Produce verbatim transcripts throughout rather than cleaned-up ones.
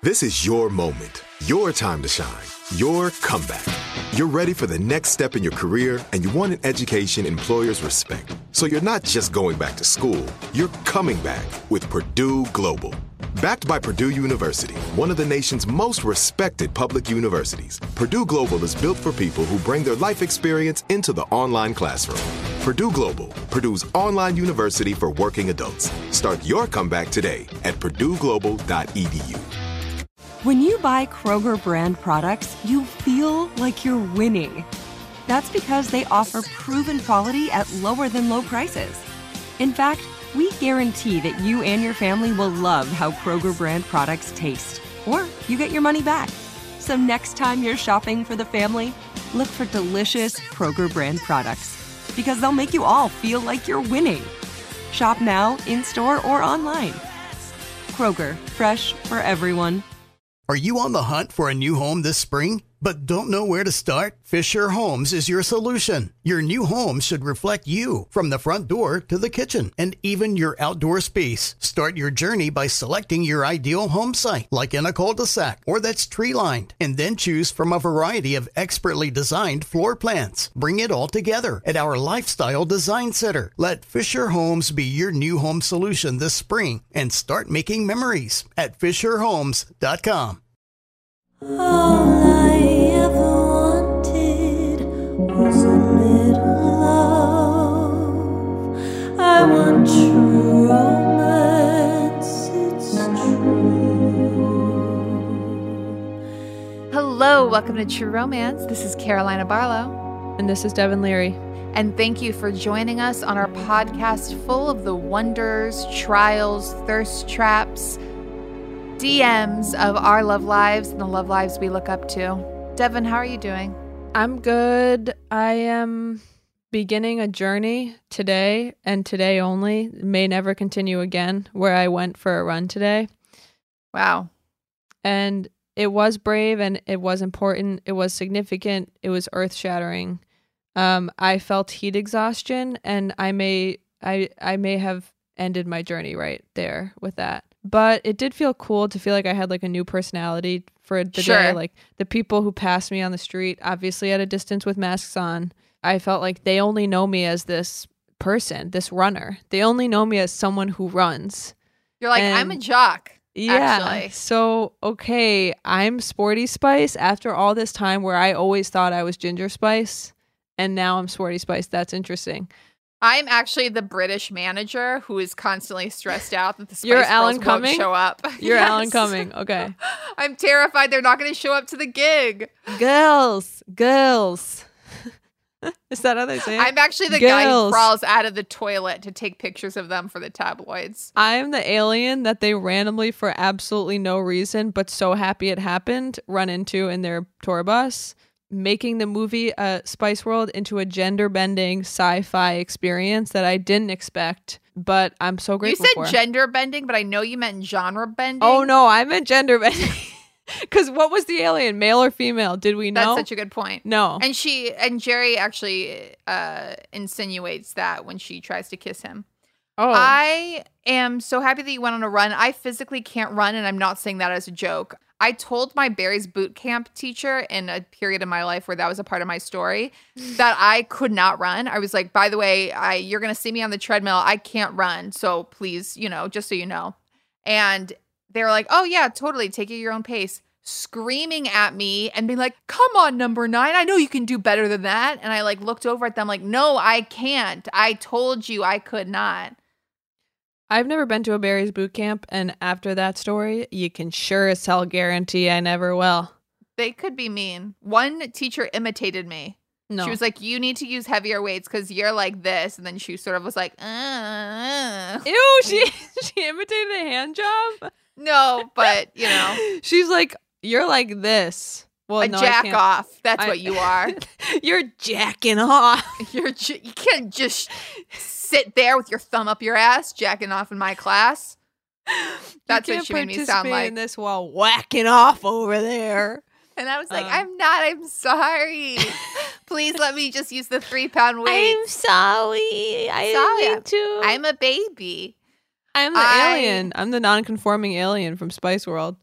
This is your moment, your time to shine, your comeback. You're ready for the next step in your career, and you want an education employers respect. So you're not just going back to school, you're coming back with Purdue Global. Backed by Purdue University, one of the nation's most respected public universities, Purdue Global is built for people who bring their life experience into the online classroom. Purdue Global, Purdue's online university for working adults. Start your comeback today at purdue global dot e d u. When you buy Kroger brand products, you feel like you're winning. That's because they offer proven quality at lower than low prices. In fact, we guarantee that you and your family will love how Kroger brand products taste, or you get your money back. So next time you're shopping for the family, look for delicious Kroger brand products, because they'll make you all feel like you're winning. Shop now, in-store, or online. Kroger, fresh for everyone. Are you on the hunt for a new home this spring, but don't know where to start? Fisher Homes is your solution. Your new home should reflect you, from the front door to the kitchen, and even your outdoor space. Start your journey by selecting your ideal home site, like in a cul-de-sac or that's tree-lined, and then choose from a variety of expertly designed floor plans. Bring it all together at our Lifestyle Design Center. Let Fisher Homes be your new home solution this spring, and start making memories at fisher homes dot com. All I ever wanted was a little love. I want true romance, it's true. Hello, welcome to True Romance. This is Carolina Barlow. And this is Devin Leary. And thank you for joining us on our podcast full of the wonders, trials, thirst traps, D Ms of our love lives and the love lives we look up to. Devin, how are you doing? I'm good. I am beginning a journey today, and today only. It may never continue again, where I went for a run today. Wow. And it was brave, and it was important. It was significant. It was earth-shattering. Um, I felt heat exhaustion, and I may, I, I may have ended my journey right there with that. But it did feel cool to feel like I had like a new personality for the Sure. day. Like the people who passed me on the street, obviously at a distance with masks on, I felt like they only know me as this person, this runner. They only know me as someone who runs. You're like, And I'm a jock, Yeah. actually. So, okay, I'm Sporty Spice after all this time where I always thought I was Ginger Spice. And now I'm Sporty Spice. That's interesting. I'm actually the British manager who is constantly stressed out that the Spice You're Girls Alan won't Cumming? show up. You're Yes. Alan Cumming. Okay. I'm terrified they're not going to show up to the gig. Girls. Girls. Is that how they say it? I'm actually the guy who Girls. crawls out of the toilet to take pictures of them for the tabloids. I am the alien that they randomly, for absolutely no reason, but so happy it happened, run into in their tour bus, making the movie uh, Spice World into a gender-bending sci-fi experience that I didn't expect, but I'm so You grateful said for. gender bending, but I know you meant genre bending. Oh, no, I meant gender-bending. Because what was the alien, male or female? Did we know? That's such a good point. No. And she and Jerry actually uh, insinuates that when she tries to kiss him. Oh. I am so happy that you went on a run. I physically can't run, and I'm not saying that as a joke. I told my Barry's boot camp teacher in a period of my life where that was a part of my story that I could not run. I was like, by the way, I you're going to see me on the treadmill. I can't run. So please, you know, just so you know. And they were like, oh, yeah, totally. Take it at your own pace. Screaming at me and being like, come on, number nine. I know you can do better than that. And I like looked over at them like, no, I can't. I told you I could not. I've never been to a Barry's boot camp, and after that story, you can sure as hell guarantee I never will. They could be mean. One teacher imitated me. No. She was like, you need to use heavier weights because you're like this. And then she sort of was like, uh, uh. Ew, she, she imitated a hand job? No, but, you know. She's like, you're like this. Well, a no, I jack can't. off. That's I- what you are. You're jacking off. You're j- you can't just sit there with your thumb up your ass jacking off in my class. That's You what can't she made me sound participate like. in this while whacking off over there. And I was like, Um, I'm not. I'm sorry. Please let me just use the three pound weight. sorry. I Sorry. mean to. I'm a baby. I'm the I- alien. I'm the non-conforming alien from Spice World.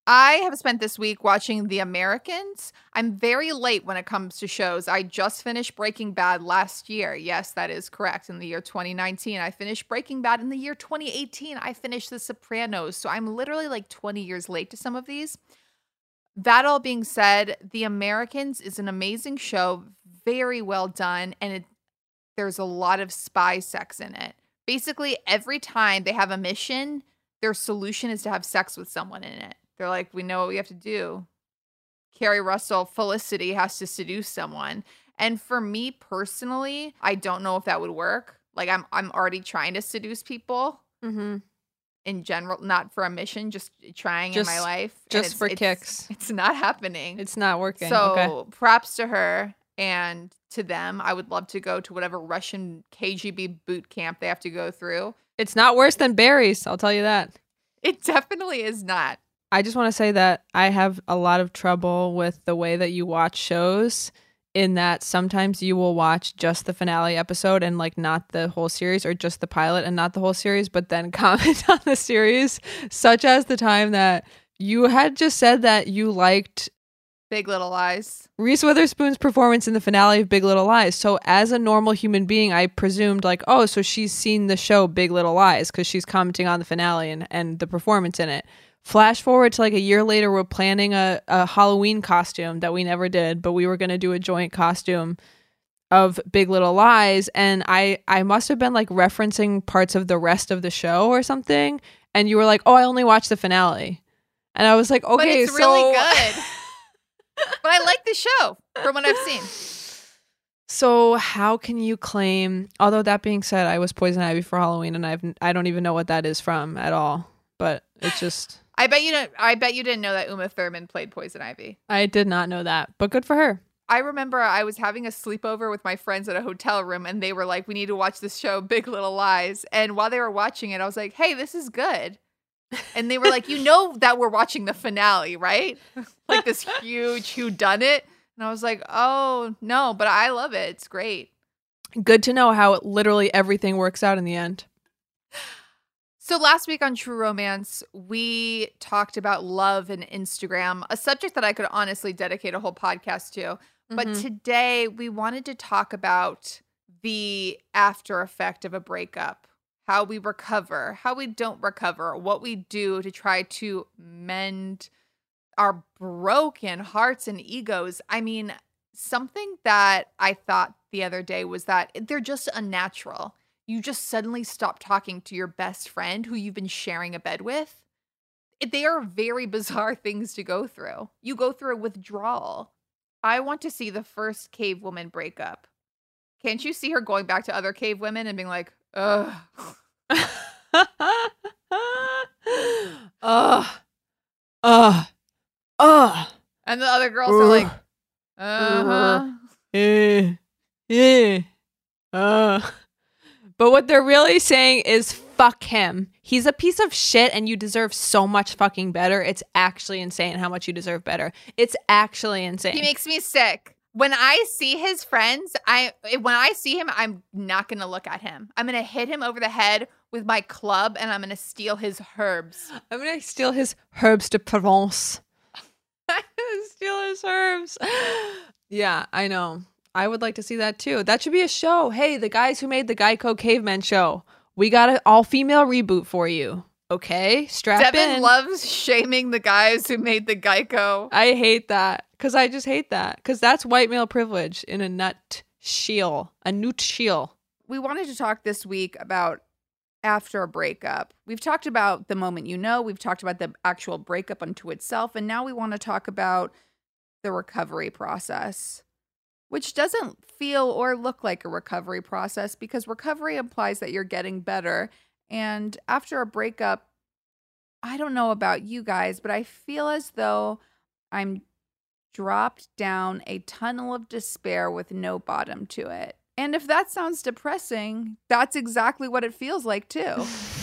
I have spent this week watching The Americans. I'm very late when it comes to shows. I just finished Breaking Bad last year. Yes, that is correct. In the year twenty nineteen, I finished Breaking Bad. In the year twenty eighteen, I finished The Sopranos. So I'm literally like twenty years late to some of these. That all being said, The Americans is an amazing show, very well done, and it, there's a lot of spy sex in it. Basically, every time they have a mission, their solution is to have sex with someone in it. They're like, we know what we have to do. Carrie Russell, Felicity has to seduce someone. And for me personally, I don't know if that would work. Like I'm I'm already trying to seduce people Mm-hmm. in general, not for a mission, just trying Just- in my life. And just it's- for it's- kicks. It's not happening. It's not working. So okay. props to her and to them. I would love to go to whatever Russian K G B boot camp they have to go through. It's not worse than berries. I'll tell you that. It definitely is not. I just want to say that I have a lot of trouble with the way that you watch shows, in that sometimes you will watch just the finale episode and like not the whole series, or just the pilot and not the whole series, but then comment on the series, such as the time that you had just said that you liked Big Little Lies. Reese Witherspoon's performance in the finale of Big Little Lies. So as a normal human being, I presumed like, oh, so she's seen the show Big Little Lies because she's commenting on the finale and, and the performance in it. Flash forward to like a year later, we're planning a, a Halloween costume that we never did, but we were going to do a joint costume of Big Little Lies. And I, I must have been like referencing parts of the rest of the show or something. And you were like, oh, I only watched the finale. And I was like, okay, But it's so really good. But I like the show from what I've seen. So how can you claim, although that being said, I was Poison Ivy for Halloween and I've, I don't even know what that is from at all, but it's just, I bet you don't. I bet you didn't know that Uma Thurman played Poison Ivy. I did not know that, but good for her. I remember I was having a sleepover with my friends at a hotel room, and they were like, "We need to watch this show, Big Little Lies." And while they were watching it, I was like, "Hey, this is good." And they were like, "You know that we're watching the finale, right?" Like this huge whodunit. And I was like, "Oh no, but I love it. It's great." Good to know how it, literally everything works out in the end. So last week on True Romance, we talked about love and Instagram, a subject that I could honestly dedicate a whole podcast to. But Mhm. today we wanted to talk about the after effect of a breakup, how we recover, how we don't recover, what we do to try to mend our broken hearts and egos. I mean, something that I thought the other day was that they're just unnatural. You just suddenly stop talking to your best friend who you've been sharing a bed with. It- They are very bizarre things to go through. You go through a withdrawal. I want to see the first cave woman break up. Can't you see her going back to other cave women and being like, ugh. Ugh. Ugh. Ugh. And the other girls are like, uh-huh. Eh. Eh. Uh. But what they're really saying is fuck him. He's a piece of shit and you deserve so much fucking better. It's actually insane how much you deserve better. It's actually insane. He makes me sick. When I see his friends, I when I see him, I'm not going to look at him. I'm going to hit him over the head with my club and I'm going to steal his herbs. I'm going to steal his herbs de Provence. I'm going to steal his herbs. Yeah, I know. I would like to see that too. That should be a show. Hey, the guys who made the Geico Cavemen show, we got an all-female reboot for you. Okay, strap Devin in. loves shaming the guys who made the Geico. I hate that because I just hate that because that's white male privilege in a nutshell. A nutshell. We wanted to talk this week about after a breakup. We've talked about the moment you know. We've talked about the actual breakup unto itself. And now we want to talk about the recovery process, which doesn't feel or look like a recovery process because recovery implies that you're getting better. And after a breakup, I don't know about you guys, but I feel as though I'm dropped down a tunnel of despair with no bottom to it. And if that sounds depressing, that's exactly what it feels like too.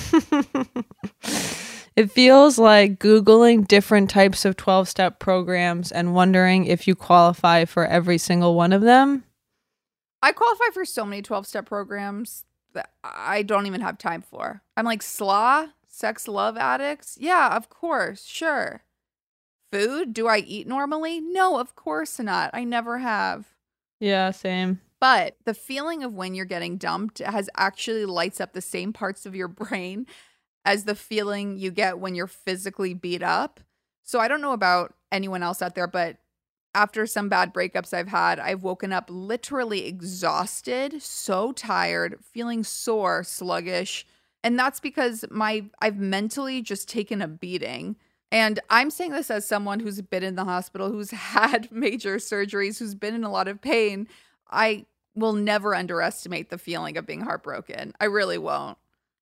It feels like Googling different types of twelve-step programs and wondering if you qualify for every single one of them. I qualify for so many twelve-step programs that I don't even have time for. I'm like, S L A, sex love addicts? Yeah, of course, sure. food. Do I eat normally? No, of course not. I never have. Yeah, same. But the feeling of when you're getting dumped has actually lights up the same parts of your brain as the feeling you get when you're physically beat up. So I don't know about anyone else out there, but after some bad breakups I've had, I've woken up literally exhausted, so tired, feeling sore, sluggish. And that's because my I've mentally just taken a beating. And I'm saying this as someone who's been in the hospital, who's had major surgeries, who's been in a lot of pain. I will never underestimate the feeling of being heartbroken. I really won't.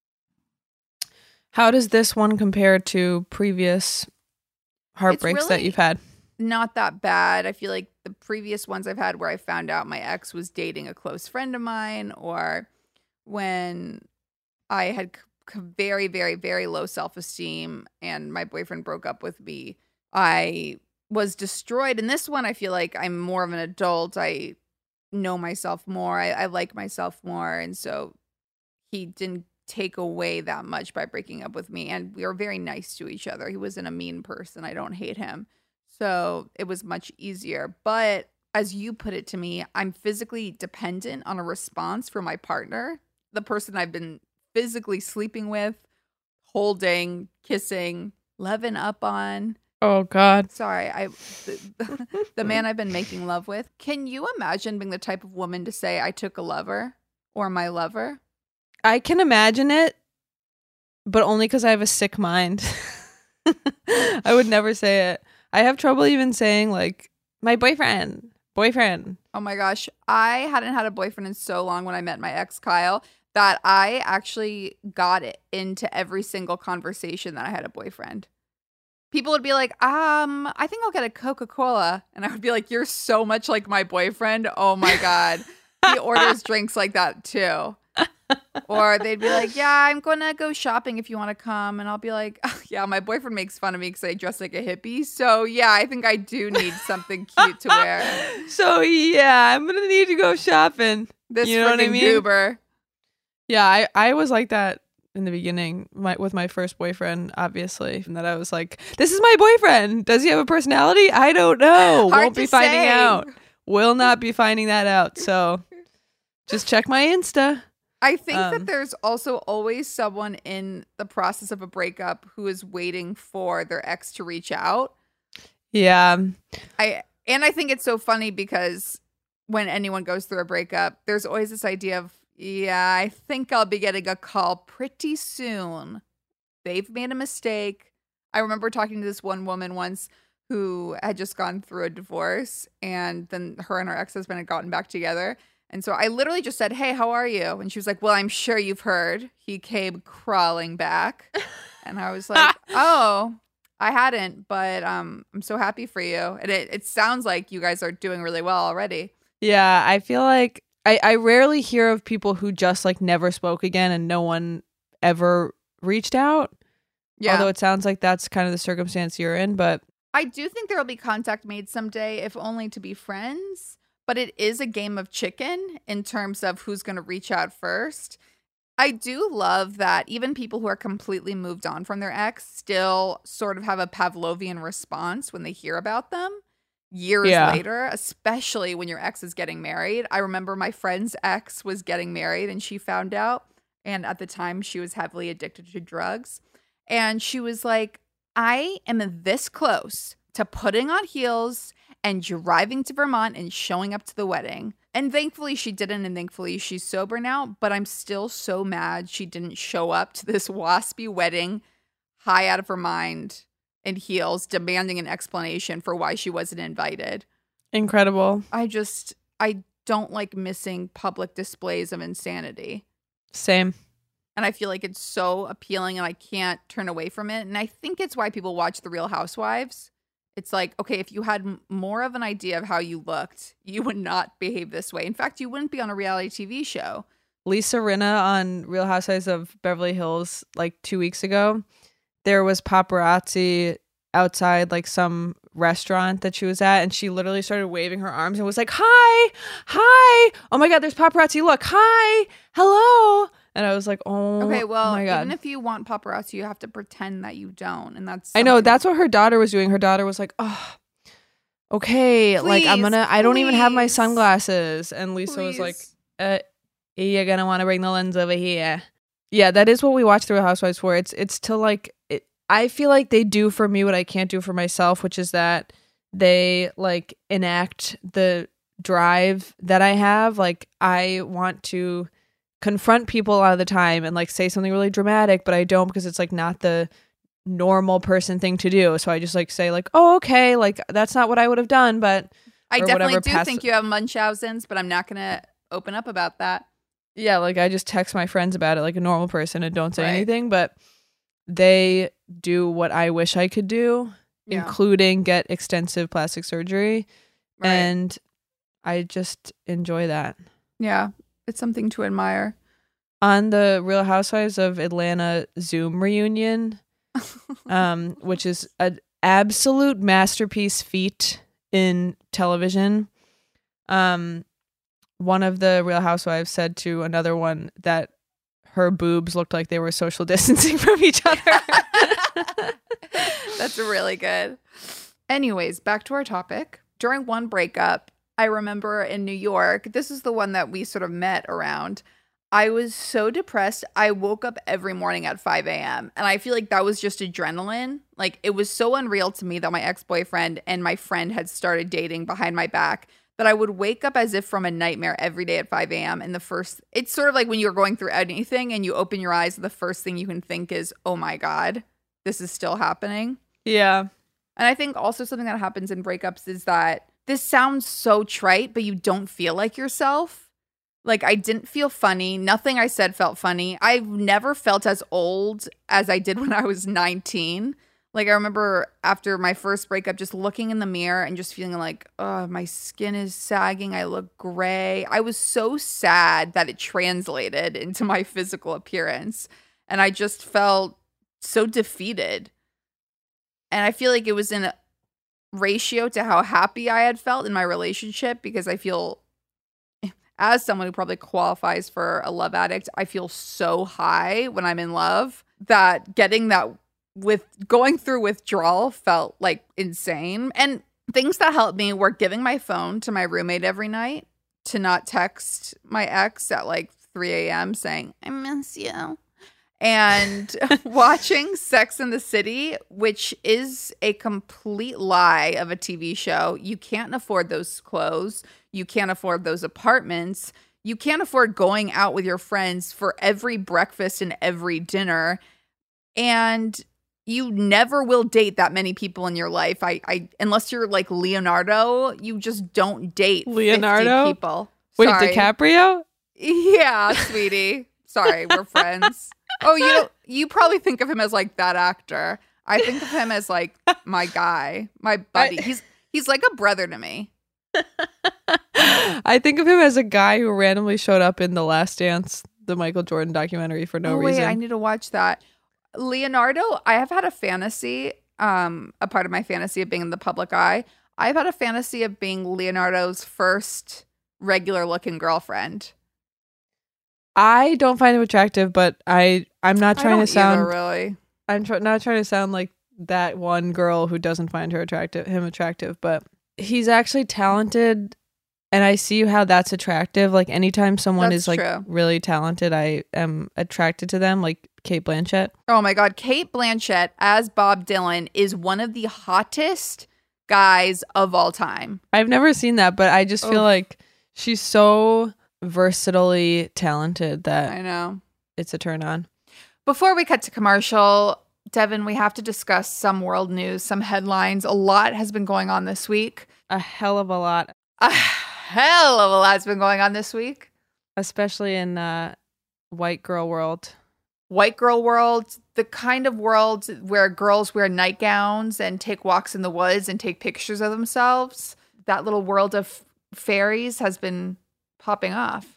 How does this one compare to previous heartbreaks really that you've had? Not that bad. I feel like the previous ones I've had where I found out my ex was dating a close friend of mine, or when I had c- very, very, very low self-esteem and my boyfriend broke up with me, I was destroyed. In this one, I feel like I'm more of an adult. I know myself more. I, I like myself more. And so he didn't take away that much by breaking up with me. And we were very nice to each other. He wasn't a mean person. I don't hate him. So it was much easier. But as you put it to me, I'm physically dependent on a response from my partner, the person I've been physically sleeping with, holding, kissing, loving up on. Oh, God. Sorry, I the, the man I've been making love with. Can you imagine being the type of woman to say, I took a lover or my lover? I can imagine it, but only because I have a sick mind. I would never say it. I have trouble even saying, like, my boyfriend, boyfriend. Oh my gosh. I hadn't had a boyfriend in so long when I met my ex, Kyle, that I actually got it into every single conversation that I had a boyfriend. People would be like, um, I think I'll get a Coca-Cola. And I would be like, you're so much like my boyfriend. Oh my God. He orders drinks like that too. Or they'd be like, yeah, I'm going to go shopping if you want to come. And I'll be like, oh, yeah, my boyfriend makes fun of me because I dress like a hippie. So yeah, I think I do need something cute to wear. So yeah, I'm going to need to go shopping. This you know what I freaking mean? goober. Yeah, I, I was like that in the beginning my, with my first boyfriend, obviously. And that I was like, this is my boyfriend. Does he have a personality? I don't know. Hard Won't to be finding say. out. Will not be finding that out. So just check my Insta. I think Um, that there's also always someone in the process of a breakup who is waiting for their ex to reach out. Yeah. I and I think it's so funny because when anyone goes through a breakup, there's always this idea of, yeah, I think I'll be getting a call pretty soon. They've made a mistake. I remember talking to this one woman once who had just gone through a divorce, and then her and her ex-husband had gotten back together. And so I literally just said, hey, how are you? And she was like, well, I'm sure you've heard. He came crawling back. And I was like, oh, I hadn't, but um, I'm so happy for you. And it, it sounds like you guys are doing really well already. Yeah, I feel like I, I rarely hear of people who just like never spoke again and no one ever reached out. Yeah. Although it sounds like that's kind of the circumstance you're in, but I do think there will be contact made someday, if only to be friends. But it is a game of chicken in terms of who's going to reach out first. I do love that even people who are completely moved on from their ex still sort of have a Pavlovian response when they hear about them years Yeah. later, especially when your ex is getting married. I remember my friend's ex was getting married and she found out. And at the time, she was heavily addicted to drugs. And she was like, I am this close to putting on heels and driving to Vermont and showing up to the wedding. And thankfully she didn't, and thankfully she's sober now, but I'm still so mad she didn't show up to this waspy wedding, high out of her mind, in heels, demanding an explanation for why she wasn't invited. incredible. I just, I don't like missing public displays of insanity. Same. And I feel like it's so appealing and I can't turn away from it. And I think it's why people watch The Real Housewives. It's like, okay, if you had m- more of an idea of how you looked, you would not behave this way. In fact, you wouldn't be on a reality T V show. Lisa Rinna on Real Housewives of Beverly Hills like two weeks ago, there was paparazzi outside like some restaurant that she was at, and she literally started waving her arms and was like, hi, hi, oh my God, there's paparazzi, look, hi, hello. And I was like, oh, Okay, well, my God. even if you want paparazzi, you have to pretend that you don't. And that's I know. something- That's what her daughter was doing. Her daughter was like, oh, okay. like, I'm Please, going to, I don't even have my please. sunglasses. And Lisa was like, Please. uh, you're going to want to bring the lens over here. Yeah, that is what we watch The Real Housewives for. It's, it's to like, it, I feel like they do for me what I can't do for myself, which is that they like enact the drive that I have. Like, I want to confront people a lot of the time and like say something really dramatic, but I don't because it's like not the normal person thing to do. So I just like say like, oh, okay, like that's not what I would have done, but I or definitely whatever, do pass- think you have Munchausen's, but I'm not going to open up about that. yeah, like I just text my friends about it like a normal person and don't say Right. anything, but they do what I wish I could do, Yeah. including get extensive plastic surgery. Right. And I just enjoy that. Yeah, it's something to admire. On the Real Housewives of Atlanta Zoom reunion, um, which is an absolute masterpiece feat in television, um, one of the Real Housewives said to another one that her boobs looked like they were social distancing from each other. That's really good. Anyways, back to our topic. During one breakup, I remember in New York, this is the one that we sort of met around. I was so depressed. I woke up every morning at five a.m. And I feel like that was just adrenaline. Like, it was so unreal to me that my ex-boyfriend and my friend had started dating behind my back that I would wake up as if from a nightmare every day at five a.m. And the first, it's sort of like when you're going through anything and you open your eyes, the first thing you can think is, oh my God, this is still happening. Yeah. And I think also something that happens in breakups is that this sounds so trite, but you don't feel like yourself. Like, I didn't feel funny. Nothing I said felt funny. I've never felt as old as I did when I was nineteen. Like, I remember after my first breakup, just looking in the mirror and just feeling like, oh, my skin is sagging. I look gray. I was so sad that it translated into my physical appearance. And I just felt so defeated. And I feel like it was in a ratio to how happy I had felt in my relationship, because I feel, as someone who probably qualifies for a love addict, I feel so high when I'm in love that getting that with going through withdrawal felt like insane. And things that helped me were giving my phone to my roommate every night to not text my ex at like three a.m. saying, I miss you. And watching Sex and the City, which is a complete lie of a T V show. You can't afford those clothes. You can't afford those apartments. You can't afford going out with your friends for every breakfast and every dinner. And you never will date that many people in your life. I, I unless you're like Leonardo, you just don't date Leonardo? fifty people. Wait, Sorry. DiCaprio? Yeah, sweetie. Sorry, we're friends. Oh, you you probably think of him as like that actor. I think of him as like my guy, my buddy. I- He's he's like a brother to me. I think of him as a guy who randomly showed up in The Last Dance, the Michael Jordan documentary, for no oh, wait, reason. I need to watch that. Leonardo, I have had a fantasy, um, a part of my fantasy of being in the public eye. I've had a fantasy of being Leonardo's first regular looking girlfriend. I don't find him attractive, but I I'm not I trying don't to sound either, really. I'm tr- not trying to sound like that one girl who doesn't find her attractive him attractive, but he's actually talented, and I see how that's attractive. Like anytime someone That's is like true. really talented, I am attracted to them, like Kate Blanchett. Oh my God. Kate Blanchett as Bob Dylan is one of the hottest guys of all time. I've never seen that, but I just feel Oof. like she's so versatilely talented that I know. it's a turn on. Before we cut to commercial, Devin, we have to discuss some world news, some headlines. A lot has been going on this week. A hell of a lot, A hell of a lot's been going on this week. especially in uh, white girl world. White girl world, the kind of world where girls wear nightgowns and take walks in the woods and take pictures of themselves. That little world of fairies has been popping off.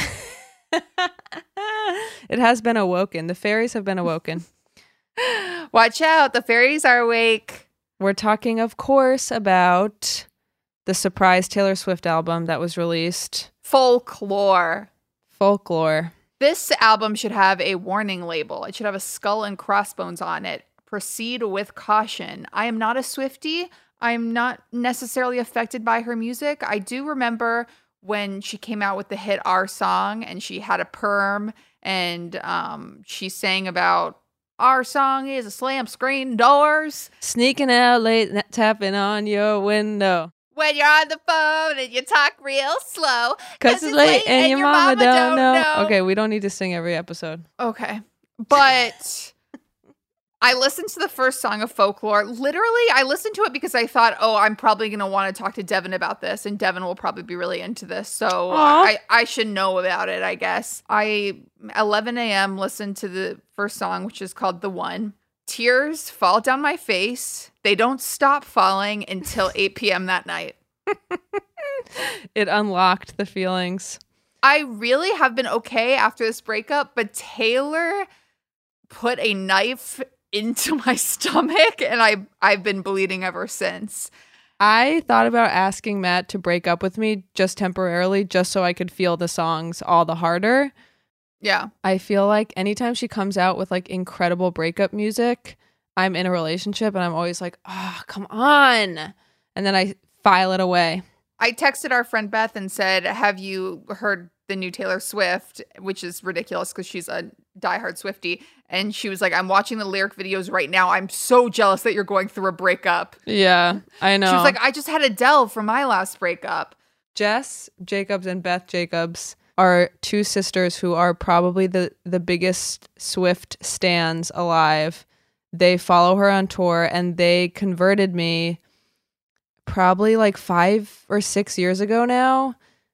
It has been awoken. The fairies have been awoken. Watch out, the fairies are awake. We're talking, of course, about the surprise Taylor Swift album that was released, Folklore. Folklore. This album should have a warning label. It should have a skull and crossbones on it. Proceed with caution. I am not a Swiftie. I'm not necessarily affected by her music. I do remember when she came out with the hit Our Song and she had a perm and um, she sang about our song is a slam screen doors. Sneaking out late, tapping on your window. When you're on the phone and you talk real slow. Because it's late and, and your mama, mama don't, don't know. know. Okay, we don't need to sing every episode. Okay. But I listened to the first song of Folklore. Literally, I listened to it because I thought, oh, I'm probably going to want to talk to Devin about this. And Devin will probably be really into this. So I, I should know about it, I guess. I, eleven a.m., listened to the first song, which is called The One. Tears fall down my face. They don't stop falling until eight p.m. that night. It unlocked the feelings. I really have been okay after this breakup, but Taylor put a knife into my stomach and I, I've been bleeding ever since. I thought about asking Matt to break up with me just temporarily, just so I could feel the songs all the harder. Yeah. I feel like anytime she comes out with like incredible breakup music, I'm in a relationship and I'm always like, oh, come on. And then I file it away. I texted our friend Beth and said, have you heard the new Taylor Swift, which is ridiculous because she's a diehard Swiftie. And she was like, I'm watching the lyric videos right now. I'm so jealous that you're going through a breakup. Yeah, I know. She was like, I just had Adele for my last breakup. Jess Jacobs and Beth Jacobs are two sisters who are probably the, the biggest Swift stans alive. They follow her on tour and they converted me probably like five or six years ago now.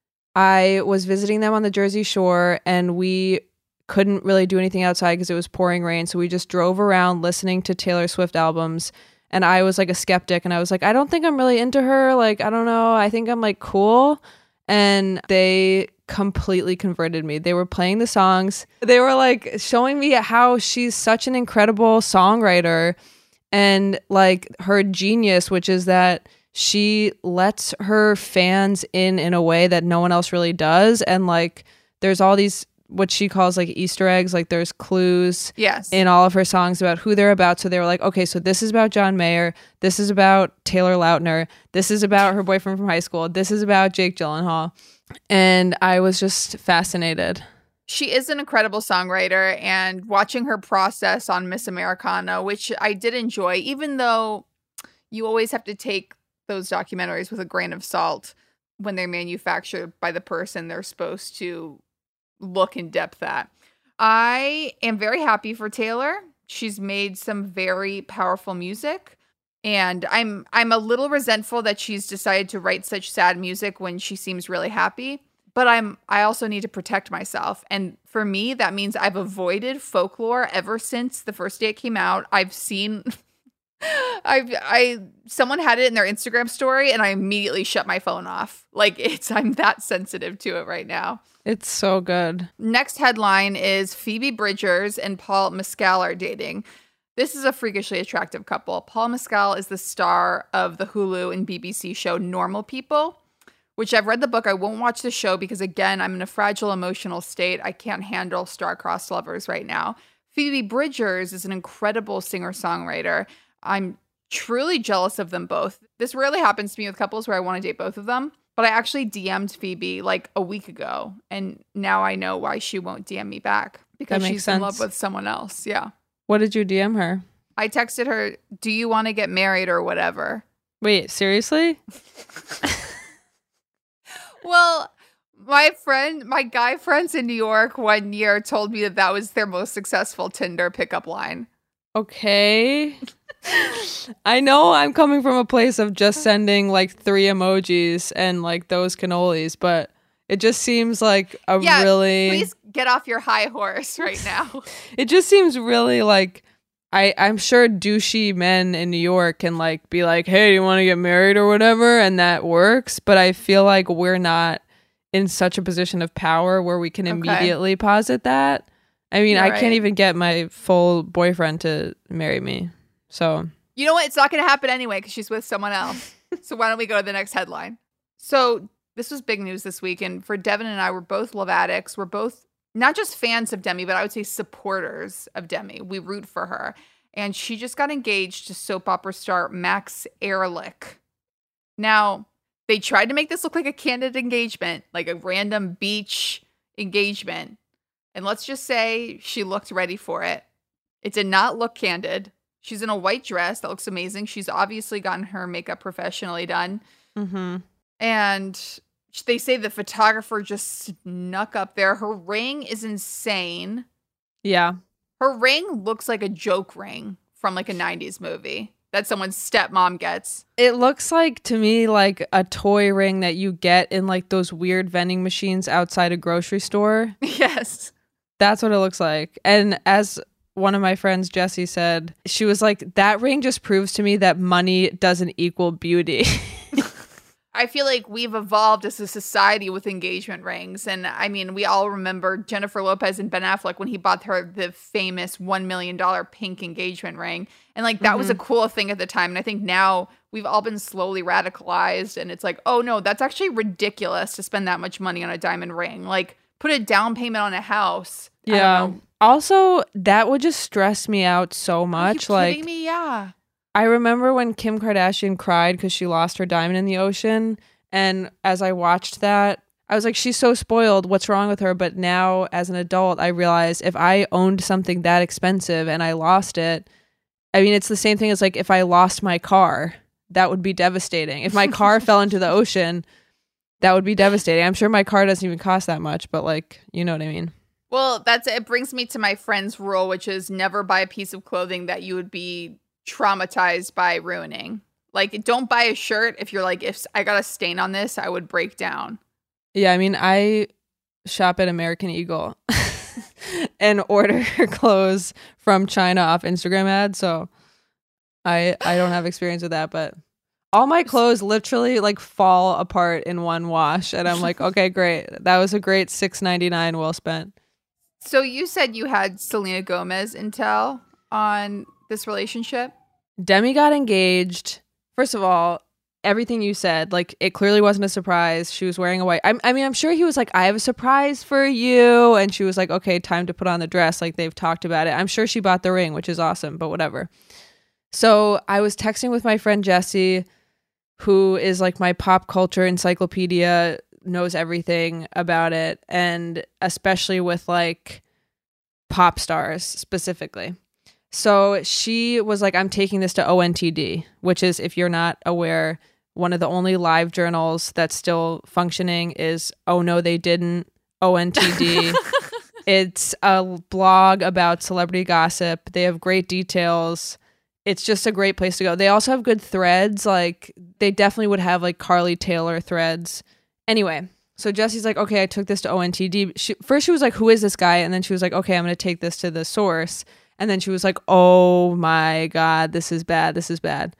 I was visiting them on the Jersey Shore and we couldn't really do anything outside because it was pouring rain. So we just drove around listening to Taylor Swift albums. And I was like a skeptic and I was like, I don't think I'm really into her. Like, I don't know. I think I'm like cool. And they completely converted me. They were playing the songs. They were like showing me how she's such an incredible songwriter and like her genius, which is that she lets her fans in in a way that no one else really does. And like, there's all these, what she calls like Easter eggs, like there's clues yes. in all of her songs about who they're about. So they were like, okay, so this is about John Mayer. This is about Taylor Lautner. This is about her boyfriend from high school. This is about Jake Gyllenhaal. And I was just fascinated. She is an incredible songwriter, and watching her process on Miss Americana, which I did enjoy, even though you always have to take those documentaries with a grain of salt when they're manufactured by the person they're supposed to look in depth at. I am very happy for Taylor. She's made some very powerful music, and I'm I'm a little resentful that she's decided to write such sad music when she seems really happy. But I'm I also need to protect myself. And for me, that means I've avoided Folklore ever since the first day it came out. I've seen I've I someone had it in their Instagram story and I immediately shut my phone off. Like it's I'm that sensitive to it right now. It's so good. Next headline is Phoebe Bridgers and Paul Mescal are dating. This is a freakishly attractive couple. Paul Mescal is the star of the Hulu and B B C show Normal People, which I've read the book. I won't watch the show because, again, I'm in a fragile emotional state. I can't handle star-crossed lovers right now. Phoebe Bridgers is an incredible singer-songwriter. I'm truly jealous of them both. This rarely happens to me with couples where I want to date both of them. But I actually D M'd Phoebe like a week ago. And now I know why she won't D M me back. Because she's sense. in love with someone else. Yeah. What did you D M her? I texted her, do you want to get married or whatever? Wait, seriously? Well, my friend, my guy friends in New York one year told me that that was their most successful Tinder pickup line. Okay. I know I'm coming from a place of just sending like three emojis and like those cannolis, but it just seems like a yeah, really... please get off your high horse right now. It just seems really like... I, I'm sure douchey men in New York can like be like, hey, do you want to get married or whatever? And that works. But I feel like we're not in such a position of power where we can okay. immediately posit that. I mean, You're I right. can't even get my full boyfriend to marry me. So, you know what? It's not going to happen anyway because she's with someone else. So why don't we go to the next headline? So this was big news this week. And for Devin and I, we're both love addicts. We're both not just fans of Demi, but I would say supporters of Demi. We root for her. And she just got engaged to soap opera star Max Ehrlich. Now, they tried to make this look like a candid engagement, like a random beach engagement. And let's just say she looked ready for it. It did not look candid. She's in a white dress that looks amazing. She's obviously gotten her makeup professionally done. Mm-hmm. And they say the photographer just snuck up there. Her ring is insane. Yeah. Her ring looks like a joke ring from like a nineties movie that someone's stepmom gets. It looks like, to me, like a toy ring that you get in like those weird vending machines outside a grocery store. Yes. That's what it looks like. And as one of my friends, Jessie, said, she was like, that ring just proves to me that money doesn't equal beauty. I feel like we've evolved as a society with engagement rings. And I mean, we all remember Jennifer Lopez and Ben Affleck when he bought her the famous one million dollars pink engagement ring. And like, that mm-hmm. was a cool thing at the time. And I think now we've all been slowly radicalized. And it's like, oh no, that's actually ridiculous to spend that much money on a diamond ring. Like, put a down payment on a house. Yeah. Also, that would just stress me out so much. Are you like, kidding me? Yeah. I remember when Kim Kardashian cried because she lost her diamond in the ocean. And as I watched that, I was like, she's so spoiled. What's wrong with her? But now as an adult, I realize if I owned something that expensive and I lost it, I mean, it's the same thing as like if I lost my car, that would be devastating. If my car fell into the ocean, that would be devastating. I'm sure my car doesn't even cost that much, but like, you know what I mean? Well, that's it brings me to my friend's rule, which is never buy a piece of clothing that you would be traumatized by ruining. Like, don't buy a shirt if you're like, if I got a stain on this, I would break down. Yeah, I mean, I shop at American Eagle and order clothes from China off Instagram ads, so I I don't have experience with that, but all my clothes literally like fall apart in one wash, and I'm like, okay, great. That was a great six ninety-nine well spent. So you said you had Selena Gomez intel on this relationship? Demi got engaged. First of all, everything you said, like, it clearly wasn't a surprise. She was wearing a white. I, I mean, I'm sure he was like, I have a surprise for you. And she was like, okay, time to put on the dress. Like, they've talked about it. I'm sure she bought the ring, which is awesome, but whatever. So I was texting with my friend Jessie, who is like my pop culture encyclopedia, knows everything about it. And especially with like pop stars specifically. So she was like, I'm taking this to O N T D, which is, if you're not aware, one of the only live journals that's still functioning is Oh No They Didn't, O N T D. It's a blog about celebrity gossip. They have great details. It's just a great place to go. They also have good threads. Like, they definitely would have like Carly Taylor threads. Anyway, so Jessie's like, okay, I took this to O N T D. She, first she was like, who is this guy? And then she was like, okay, I'm going to take this to the source. And then she was like, oh my God, this is bad. This is bad.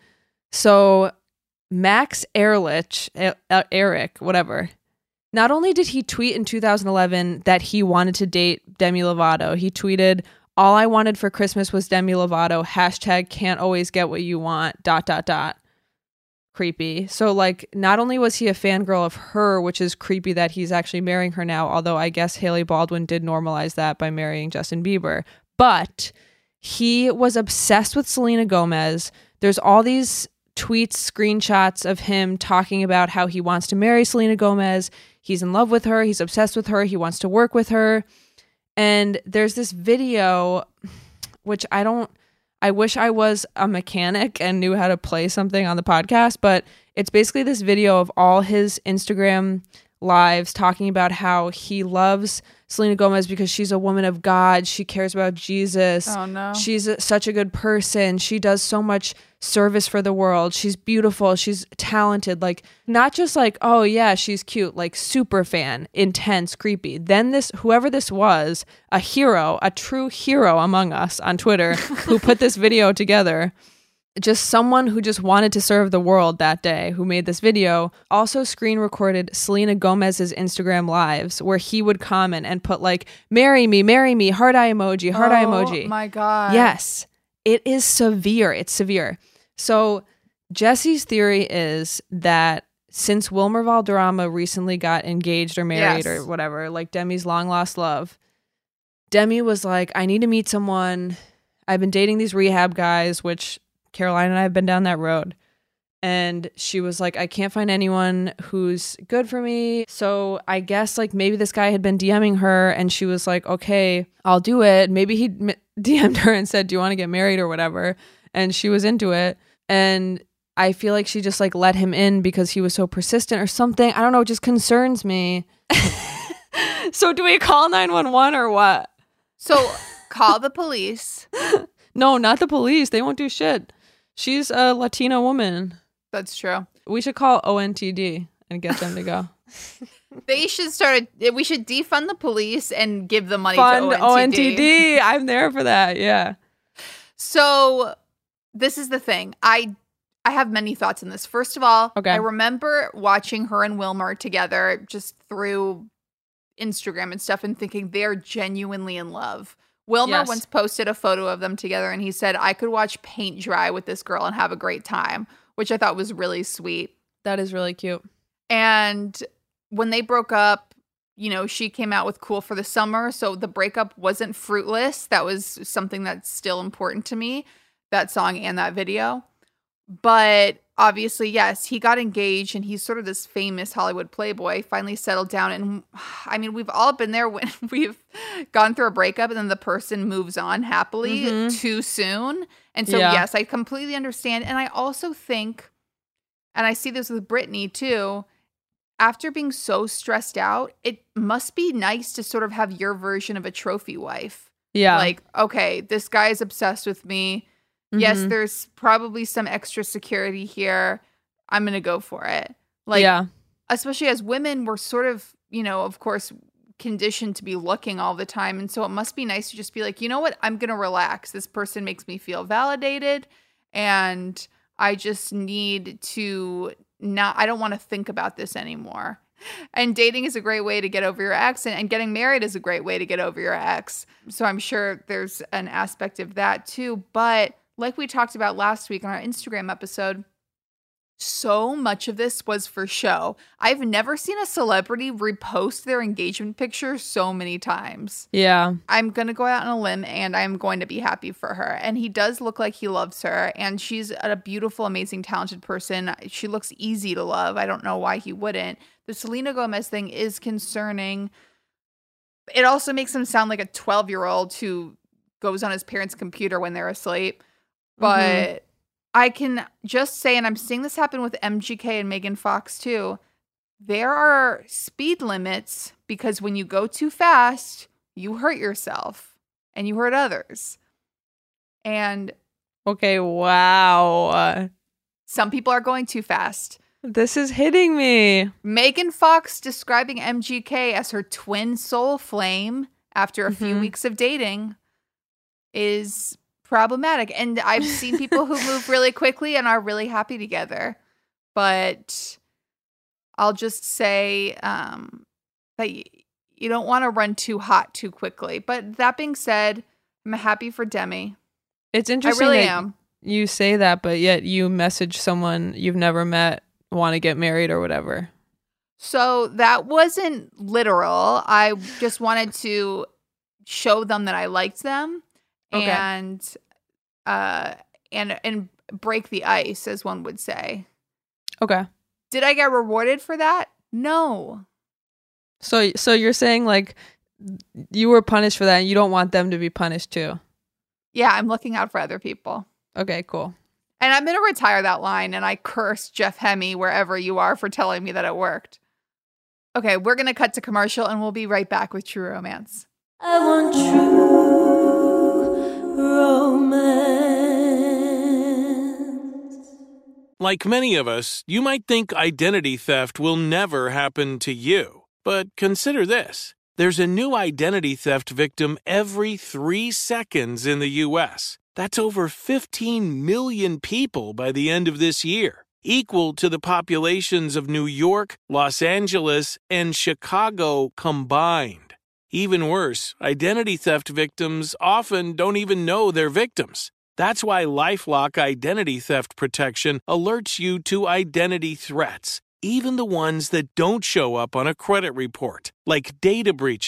So Max Ehrlich, e- Eric, whatever. Not only did he tweet in two thousand eleven that he wanted to date Demi Lovato, he tweeted, all I wanted for Christmas was Demi Lovato, hashtag can't always get what you want, dot, dot, dot. Creepy. So like, not only was he a fangirl of her, which is creepy that he's actually marrying her now, although I guess Hailey Baldwin did normalize that by marrying Justin Bieber, but he was obsessed with Selena Gomez. There's all these tweets, screenshots of him talking about how he wants to marry Selena Gomez. He's in love with her. He's obsessed with her. He wants to work with her. And there's this video, which I don't, I wish I was a mechanic and knew how to play something on the podcast, but it's basically this video of all his Instagram lives talking about how he loves Selena Gomez because she's a woman of God. She cares about Jesus. Oh no. She's a, such a good person. She does so much service for the world. She's beautiful. She's talented. Like, not just like, oh yeah, she's cute, like super fan, intense, creepy. Then this, whoever this was, a hero, a true hero among us on Twitter, who put this video together, just someone who just wanted to serve the world that day, who made this video, also screen recorded Selena Gomez's Instagram lives where he would comment and put like, marry me, marry me, heart eye emoji, heart oh, eye emoji. Oh my God. Yes, it is severe. It's severe. So Jessie's theory is that since Wilmer Valderrama recently got engaged or married yes. or whatever, like Demi's long lost love, Demi was like, I need to meet someone. I've been dating these rehab guys, which Caroline and I have been down that road. And she was like, I can't find anyone who's good for me. So I guess like maybe this guy had been DMing her and she was like, okay, I'll do it. Maybe he D M'd her and said, do you want to get married or whatever? And she was into it. And I feel like she just like let him in because he was so persistent or something. I don't know. It just concerns me. So do we call nine one one or what? So call the police. No, not the police. They won't do shit. She's a Latina woman. That's true. We should call O N T D and get them to go. They should start. A, we should defund the police and give the money Fund to O N T D. O N T D. I'm there for that. Yeah. So this is the thing. I I have many thoughts in this. First of all, okay. I remember watching her and Wilmer together just through Instagram and stuff and thinking they're genuinely in love. Wilmer yes. once posted a photo of them together and he said, I could watch paint dry with this girl and have a great time, which I thought was really sweet. That is really cute. And when they broke up, you know, she came out with Cool for the Summer. So the breakup wasn't fruitless. That was something that's still important to me, that song and that video. But obviously, yes, he got engaged and he's sort of this famous Hollywood playboy, finally settled down. And I mean, we've all been there when we've gone through a breakup and then the person moves on happily mm-hmm. too soon. And so, yeah. yes, I completely understand. And I also think, and I see this with Britney too, after being so stressed out, it must be nice to sort of have your version of a trophy wife. Yeah. Like, okay, this guy is obsessed with me. Mm-hmm. Yes, there's probably some extra security here. I'm going to go for it. Like, yeah. Especially as women, we're sort of, you know, of course, conditioned to be looking all the time. And so it must be nice to just be like, you know what? I'm going to relax. This person makes me feel validated. And I just need to not, I don't want to think about this anymore. And dating is a great way to get over your ex, and, and getting married is a great way to get over your ex. So I'm sure there's an aspect of that too. But like we talked about last week on our Instagram episode, so much of this was for show. I've never seen a celebrity repost their engagement picture so many times. Yeah. I'm going to go out on a limb and I'm going to be happy for her. And he does look like he loves her. And she's a beautiful, amazing, talented person. She looks easy to love. I don't know why he wouldn't. The Selena Gomez thing is concerning. It also makes him sound like a twelve-year-old who goes on his parents' computer when they're asleep. But mm-hmm. I can just say, and I'm seeing this happen with M G K and Megan Fox too, there are speed limits because when you go too fast, you hurt yourself and you hurt others. And okay, wow. Some people are going too fast. This is hitting me. Megan Fox describing M G K as her twin soul flame after a mm-hmm. few weeks of dating is problematic. And I've seen people who move really quickly and are really happy together. But I'll just say um, that y- you don't want to run too hot too quickly. But that being said, I'm happy for Demi. It's interesting I really that am. You say that, but yet you message someone you've never met, want to get married or whatever. So that wasn't literal. I just wanted to show them that I liked them. Okay. And uh and and break the ice, as one would say. Okay. Did I get rewarded for that? No. So so you're saying like you were punished for that and you don't want them to be punished too? Yeah, I'm looking out for other people. Okay, cool. And I'm going to retire that line and I curse Jeff Hemme wherever you are for telling me that it worked. Okay, we're going to cut to commercial and we'll be right back with True Romance. I want true romance. Like many of us, you might think identity theft will never happen to you. But consider this. There's a new identity theft victim every three seconds in the U S. That's over fifteen million people by the end of this year, equal to the populations of New York, Los Angeles, and Chicago combined. Even worse, identity theft victims often don't even know they're victims. That's why LifeLock Identity Theft Protection alerts you to identity threats, even the ones that don't show up on a credit report, like data breaches,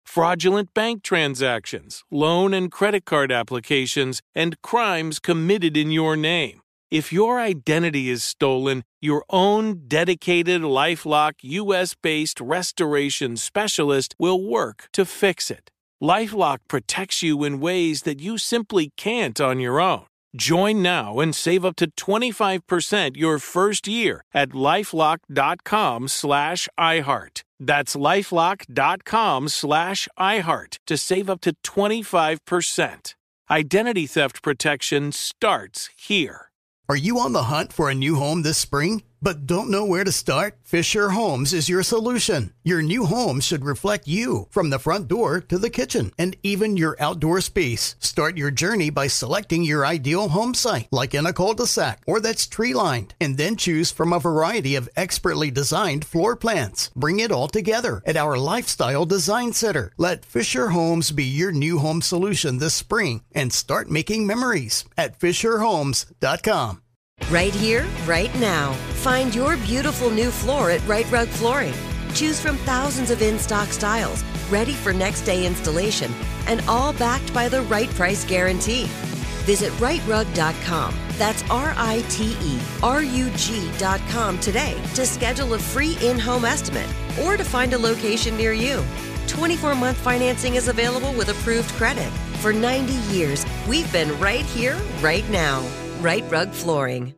fraudulent bank transactions, loan and credit card applications, and crimes committed in your name. If your identity is stolen, your own dedicated LifeLock U S-based restoration specialist will work to fix it. LifeLock protects you in ways that you simply can't on your own. Join now and save up to twenty-five percent your first year at LifeLock.com slash iHeart. That's LifeLock.com slash iHeart to save up to twenty-five percent. Identity theft protection starts here. Are you on the hunt for a new home this spring, but don't know where to start? Fisher Homes is your solution. Your new home should reflect you, from the front door to the kitchen and even your outdoor space. Start your journey by selecting your ideal home site, like in a cul-de-sac or that's tree-lined, and then choose from a variety of expertly designed floor plans. Bring it all together at our Lifestyle Design Center. Let Fisher Homes be your new home solution this spring and start making memories at fisher homes dot com. Right here, right now. Find your beautiful new floor at Right Rug Flooring. Choose from thousands of in-stock styles, ready for next day installation, and all backed by the right price guarantee. Visit right rug dot com. That's R I T E R U G dot com today to schedule a free in-home estimate or to find a location near you. twenty-four month financing is available with approved credit. For ninety years, we've been right here, right now. Right Rug Flooring.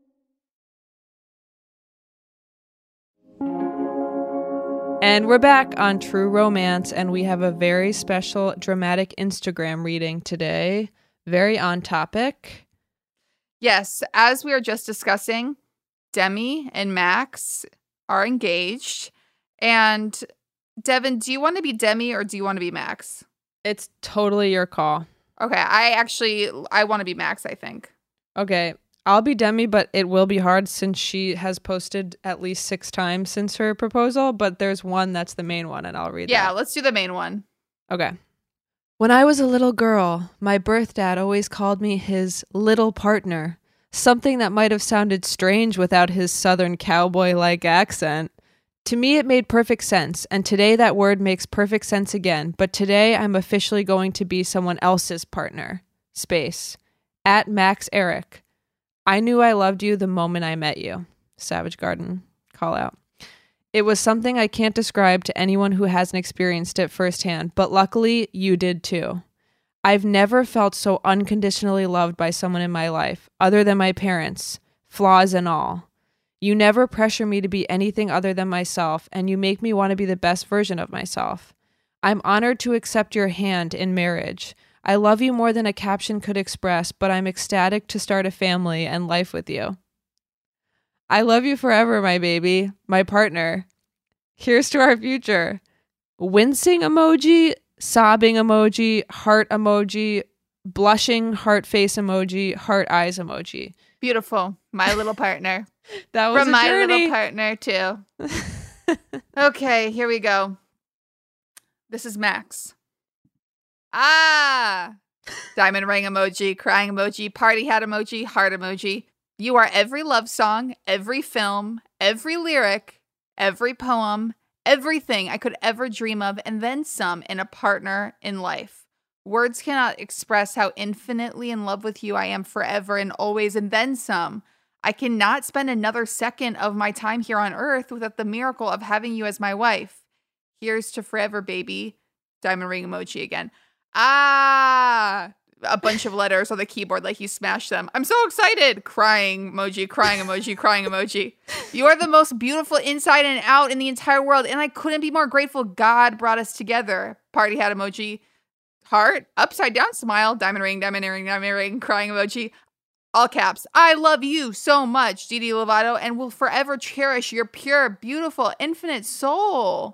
And we're back on True Romance, and we have a very special dramatic Instagram reading today. Very on topic. Yes, as we were just discussing, Demi and Max are engaged. And Devin, do you want to be Demi or do you want to be Max? It's totally your call. Okay, I actually, I want to be Max, I think. Okay, I'll be Demi, but it will be hard since she has posted at least six times since her proposal, but there's one that's the main one, and I'll read yeah, that. Yeah, let's do the main one. Okay. When I was a little girl, my birth dad always called me his little partner, something that might have sounded strange without his southern cowboy-like accent. To me, it made perfect sense, and today that word makes perfect sense again, but today I'm officially going to be someone else's partner. Space. At Max Eric. I knew I loved you the moment I met you. Savage Garden. Call out. It was something I can't describe to anyone who hasn't experienced it firsthand, but luckily you did too. I've never felt so unconditionally loved by someone in my life, other than my parents, flaws and all. You never pressure me to be anything other than myself, and you make me want to be the best version of myself. I'm honored to accept your hand in marriage. I love you more than a caption could express, but I'm ecstatic to start a family and life with you. I love you forever, my baby, my partner. Here's to our future. Wincing emoji, sobbing emoji, heart emoji, blushing heart face emoji, heart eyes emoji. Beautiful. My little partner. That was From a my journey. little partner, too. Okay, here we go. This is Max. Ah! Diamond ring emoji, crying emoji, party hat emoji, heart emoji. You are every love song, every film, every lyric, every poem, everything I could ever dream of, and then some in a partner in life. Words cannot express how infinitely in love with you I am forever and always, and then some. I cannot spend another second of my time here on earth without the miracle of having you as my wife. Here's to forever, baby. Diamond ring emoji again. Ah! A bunch of letters on the keyboard like you smashed them. I'm so excited. Crying emoji, crying emoji, crying emoji. You are the most beautiful inside and out in the entire world, and I couldn't be more grateful God brought us together. Party hat emoji. Heart. Upside down smile. Diamond ring, diamond ring, diamond ring, crying emoji. All caps. I love you so much, Didi Lovato, and will forever cherish your pure, beautiful, infinite soul.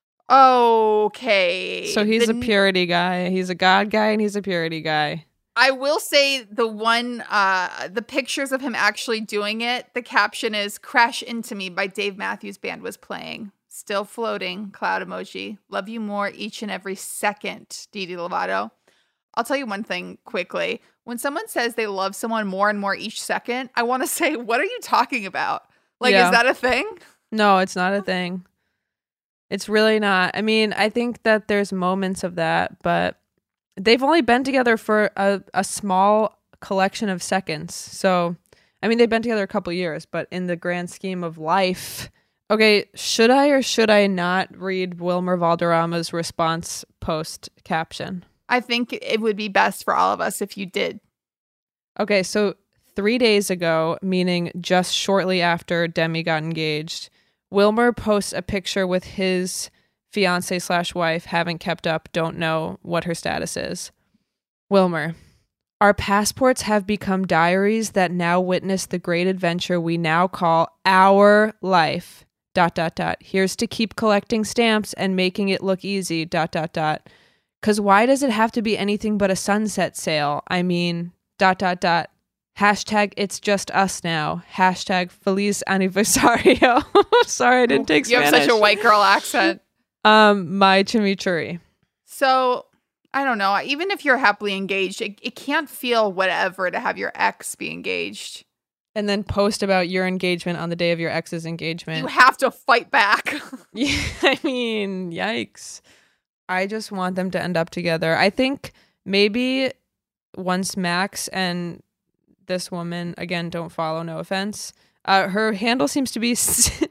Okay. So he's the, a purity guy. He's a God guy and he's a purity guy. I will say the one, uh, the pictures of him actually doing it, the caption is Crash Into Me by Dave Matthews Band was playing. Still floating, cloud emoji. Love you more each and every second, Didi Lovato. I'll tell you one thing quickly. When someone says they love someone more and more each second, I want to say, what are you talking about? Like, yeah. Is that a thing? No, it's not a thing. It's really not. I mean, I think that there's moments of that, but they've only been together for a, a small collection of seconds. So, I mean, they've been together a couple years, but in the grand scheme of life. Okay, should I or should I not read Wilmer Valderrama's response post caption? I think it would be best for all of us if you did. Okay, so three days ago, meaning just shortly after Demi got engaged, Wilmer posts a picture with his fiance slash wife, haven't kept up, don't know what her status is. Wilmer, our passports have become diaries that now witness the great adventure we now call our life. Dot, dot, dot. Here's to keep collecting stamps and making it look easy. Dot, dot, dot. Because why does it have to be anything but a sunset sail? I mean, dot, dot, dot. Hashtag it's just us now. Hashtag Feliz Aniversario. Sorry, I didn't take you Spanish. You have such a white girl accent. Um, my chimichurri. So, I don't know. Even if you're happily engaged, it, it can't feel whatever to have your ex be engaged. And then post about your engagement on the day of your ex's engagement. You have to fight back. Yeah, I mean, yikes. I just want them to end up together. I think maybe once Max and this woman, again, don't follow, no offense. Uh, her handle seems to be C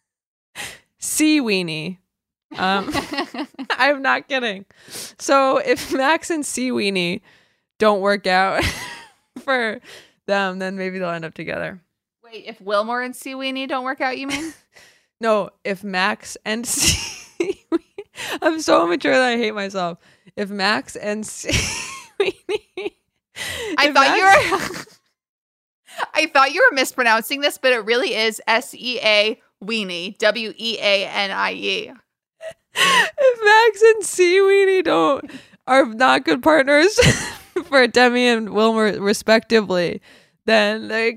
Weenie. Um, I'm not kidding. So if Max and C Weenie don't work out for them, then maybe they'll end up together. Wait, if Wilmer and C Weenie don't work out, you mean? No, if Max and C Weenie, I'm so immature that I hate myself. If Max and C Weenie, I thought Max- you were. I thought you were mispronouncing this, but it really is S E A Weenie, W E A N I E. If Max and C Weenie don't are not good partners for Demi and Wilmer respectively, then they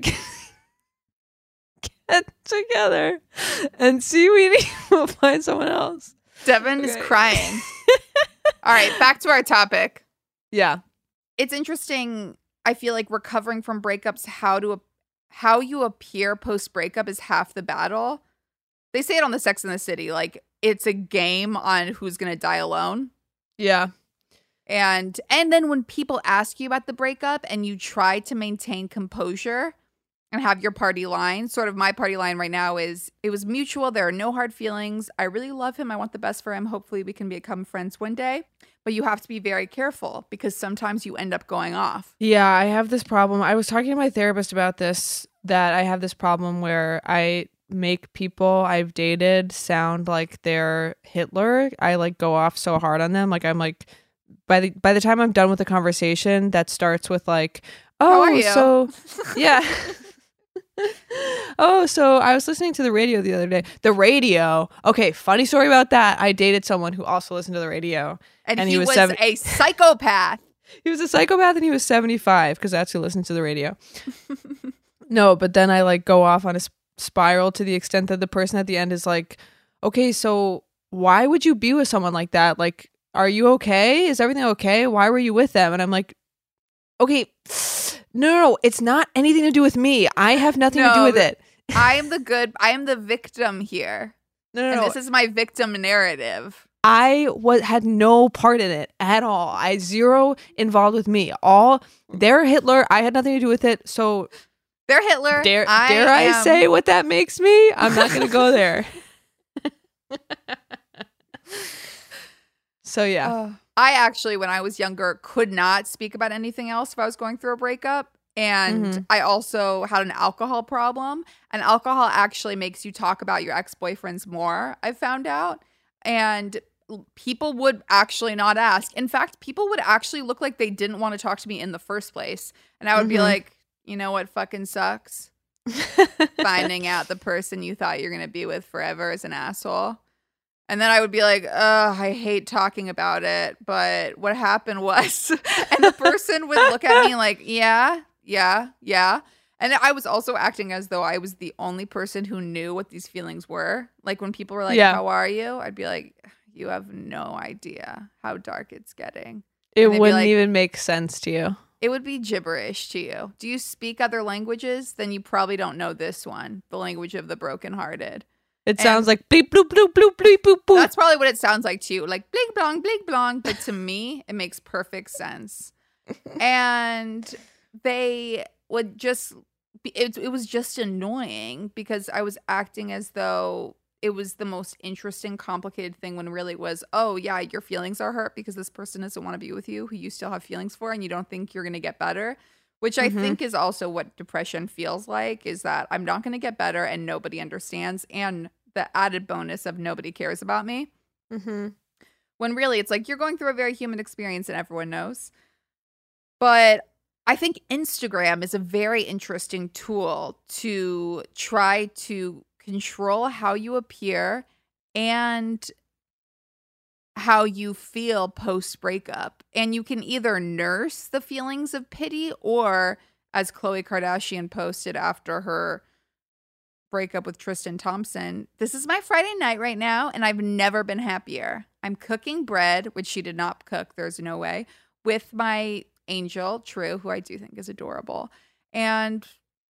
get together and C Weenie will find someone else. Devin okay. is crying. All right, back to our topic. Yeah. It's interesting. I feel like recovering from breakups, how to how you appear post breakup is half the battle. They say it on the Sex and the City, like it's a game on who's gonna die alone. Yeah. And and then when people ask you about the breakup and you try to maintain composure and have your party line, sort of my party line right now is, it was mutual. There are no hard feelings. I really love him. I want the best for him. Hopefully we can become friends one day. But you have to be very careful because sometimes you end up going off. Yeah, I have this problem. I was talking to my therapist about this, that I have this problem where I make people I've dated sound like they're Hitler. I like go off so hard on them. Like I'm like, by the by the time I'm done with the conversation that starts with like, oh, so yeah. Oh, so I was listening to the radio the other day. The radio. Okay, funny story about that. I dated someone who also listened to the radio. And, and he, he was, was seven- a psychopath. He was a psychopath and he was seventy-five because that's who listened to the radio. No, but then I like go off on a sp- spiral to the extent that the person at the end is like, okay, so why would you be with someone like that? Like, are you okay? Is everything okay? Why were you with them? And I'm like, okay, no, no, no, it's not anything to do with me. I have nothing no, to do with it. I am the good, I am the victim here. No, no, and no. This is my victim narrative. I was had no part in it at all. I zero involved with me. All they're Hitler. I had nothing to do with it. So they're Hitler. Dare I dare I am... say what that makes me? I'm not going to go there. So yeah. Uh, I actually, when I was younger, could not speak about anything else if I was going through a breakup. And mm-hmm. I also had an alcohol problem. And alcohol actually makes you talk about your ex-boyfriends more, I found out. And people would actually not ask. In fact, people would actually look like they didn't want to talk to me in the first place. And I would mm-hmm. be like, you know what fucking sucks? Finding out the person you thought you're going to be with forever is an asshole. And then I would be like, ugh, I hate talking about it. But what happened was, and the person would look at me like, yeah, yeah, yeah. And I was also acting as though I was the only person who knew what these feelings were. Like when people were like, yeah. How are you? I'd be like, you have no idea how dark it's getting. It wouldn't like, even make sense to you. It would be gibberish to you. Do you speak other languages? Then you probably don't know this one, the language of the brokenhearted. It sounds like bleep, bloop, bloop, bloop, bleep, boop, boop. That's probably what it sounds like to you. Like blink, blong, blink, blong. But to me, it makes perfect sense. And they would just, be, it, it was just annoying because I was acting as though it was the most interesting, complicated thing when really it was, oh, yeah, your feelings are hurt because this person doesn't want to be with you who you still have feelings for and you don't think you're going to get better. Which I mm-hmm. think is also what depression feels like, is that I'm not going to get better and nobody understands. And the added bonus of nobody cares about me. Mm-hmm. When really it's like you're going through a very human experience and everyone knows. But I think Instagram is a very interesting tool to try to control how you appear and how you feel post breakup. And you can either nurse the feelings of pity or, as Khloe Kardashian posted after her breakup with Tristan Thompson, this is my Friday night right now and I've never been happier. I'm cooking bread, which she did not cook, there's no way, with my angel, True, who I do think is adorable. And,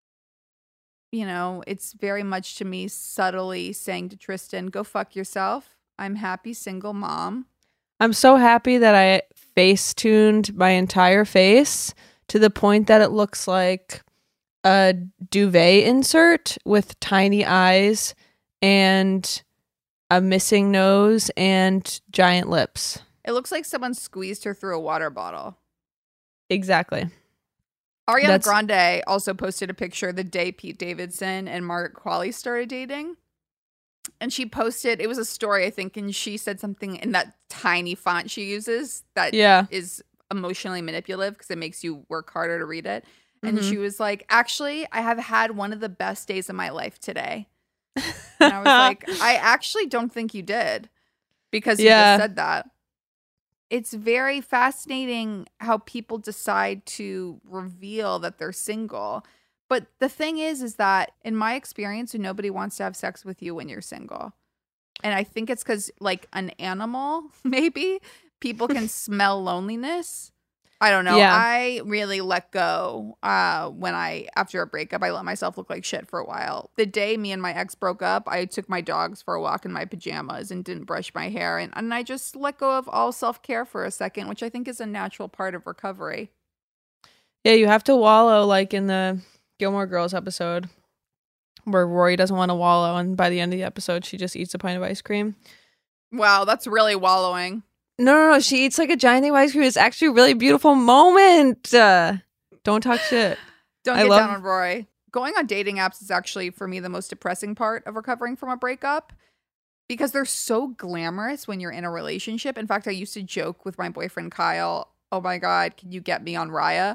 you know, it's very much to me subtly saying to Tristan, go fuck yourself. I'm happy single mom. I'm so happy that I face tuned my entire face to the point that it looks like a duvet insert with tiny eyes and a missing nose and giant lips. It looks like someone squeezed her through a water bottle. Exactly. Ariana That's- Grande also posted a picture the day Pete Davidson and Margaret Qualley started dating. And she posted, it was a story, I think, and she said something in that tiny font she uses that yeah. is emotionally manipulative because it makes you work harder to read it. And mm-hmm. she was like, actually, I have had one of the best days of my life today. And I was like, I actually don't think you did because you yeah. just said that. It's very fascinating how people decide to reveal that they're single. But the thing is, is that in my experience, nobody wants to have sex with you when you're single. And I think it's because, like an animal, maybe, people can smell loneliness. I don't know. Yeah. I really let go uh, when I, after a breakup, I let myself look like shit for a while. The day me and my ex broke up, I took my dogs for a walk in my pajamas and didn't brush my hair. And, and I just let go of all self-care for a second, which I think is a natural part of recovery. Yeah, you have to wallow like in the Gilmore Girls episode where Rory doesn't want to wallow. And by the end of the episode, she just eats a pint of ice cream. Wow, that's really wallowing. No, no, no. She eats like a giant thing of ice cream. It's actually a really beautiful moment. Uh, don't talk shit. Don't I get love- down on Roy. Going on dating apps is actually, for me, the most depressing part of recovering from a breakup because they're so glamorous when you're in a relationship. In fact, I used to joke with my boyfriend, Kyle, oh my God, can you get me on Raya?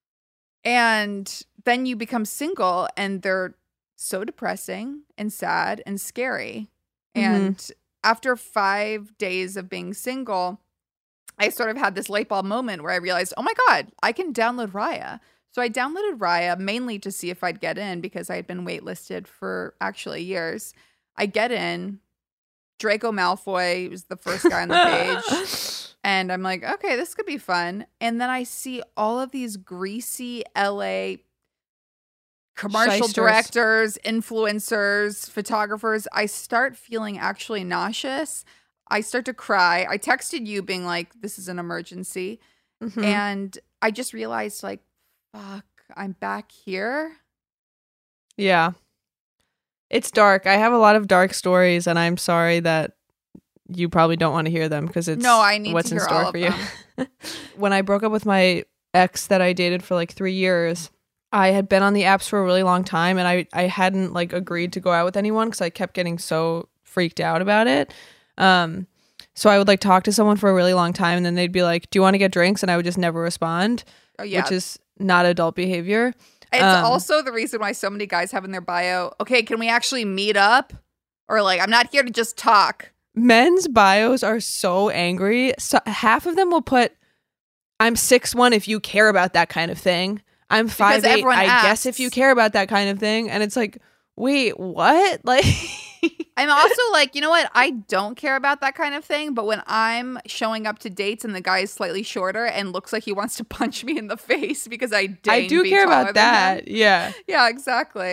And then you become single and they're so depressing and sad and scary. Mm-hmm. And after five days of being single, I sort of had this light bulb moment where I realized, oh my God, I can download Raya. So I downloaded Raya mainly to see if I'd get in because I had been waitlisted for actually years. I get in. Draco Malfoy was the first guy on the page. And I'm like, okay, this could be fun. And then I see all of these greasy L A commercial Shysters. directors, influencers, photographers. I start feeling actually nauseous. I start to cry. I texted you being like, this is an emergency. Mm-hmm. And I just realized like, fuck, I'm back here. Yeah. It's dark. I have a lot of dark stories and I'm sorry that you probably don't want to hear them because it's no, I need what's to in hear store all for of you. them. When I broke up with my ex that I dated for like three years, I had been on the apps for a really long time and I, I hadn't like agreed to go out with anyone because I kept getting so freaked out about it. Um, so I would like talk to someone for a really long time and then they'd be like, do you want to get drinks? And I would just never respond, Oh, yeah. which is not adult behavior. It's um, also the reason why so many guys have in their bio, okay, can we actually meet up? Or like, I'm not here to just talk. Men's bios are so angry. So half of them will put, I'm six one if you care about that kind of thing. I'm five eight, everyone I asks. guess if you care about that kind of thing. And it's like, wait, what? Like, I'm also like, you know what? I don't care about that kind of thing. But when I'm showing up to dates and the guy is slightly shorter and looks like he wants to punch me in the face because I I deign do be care taller about than that. him. Yeah. Yeah, exactly.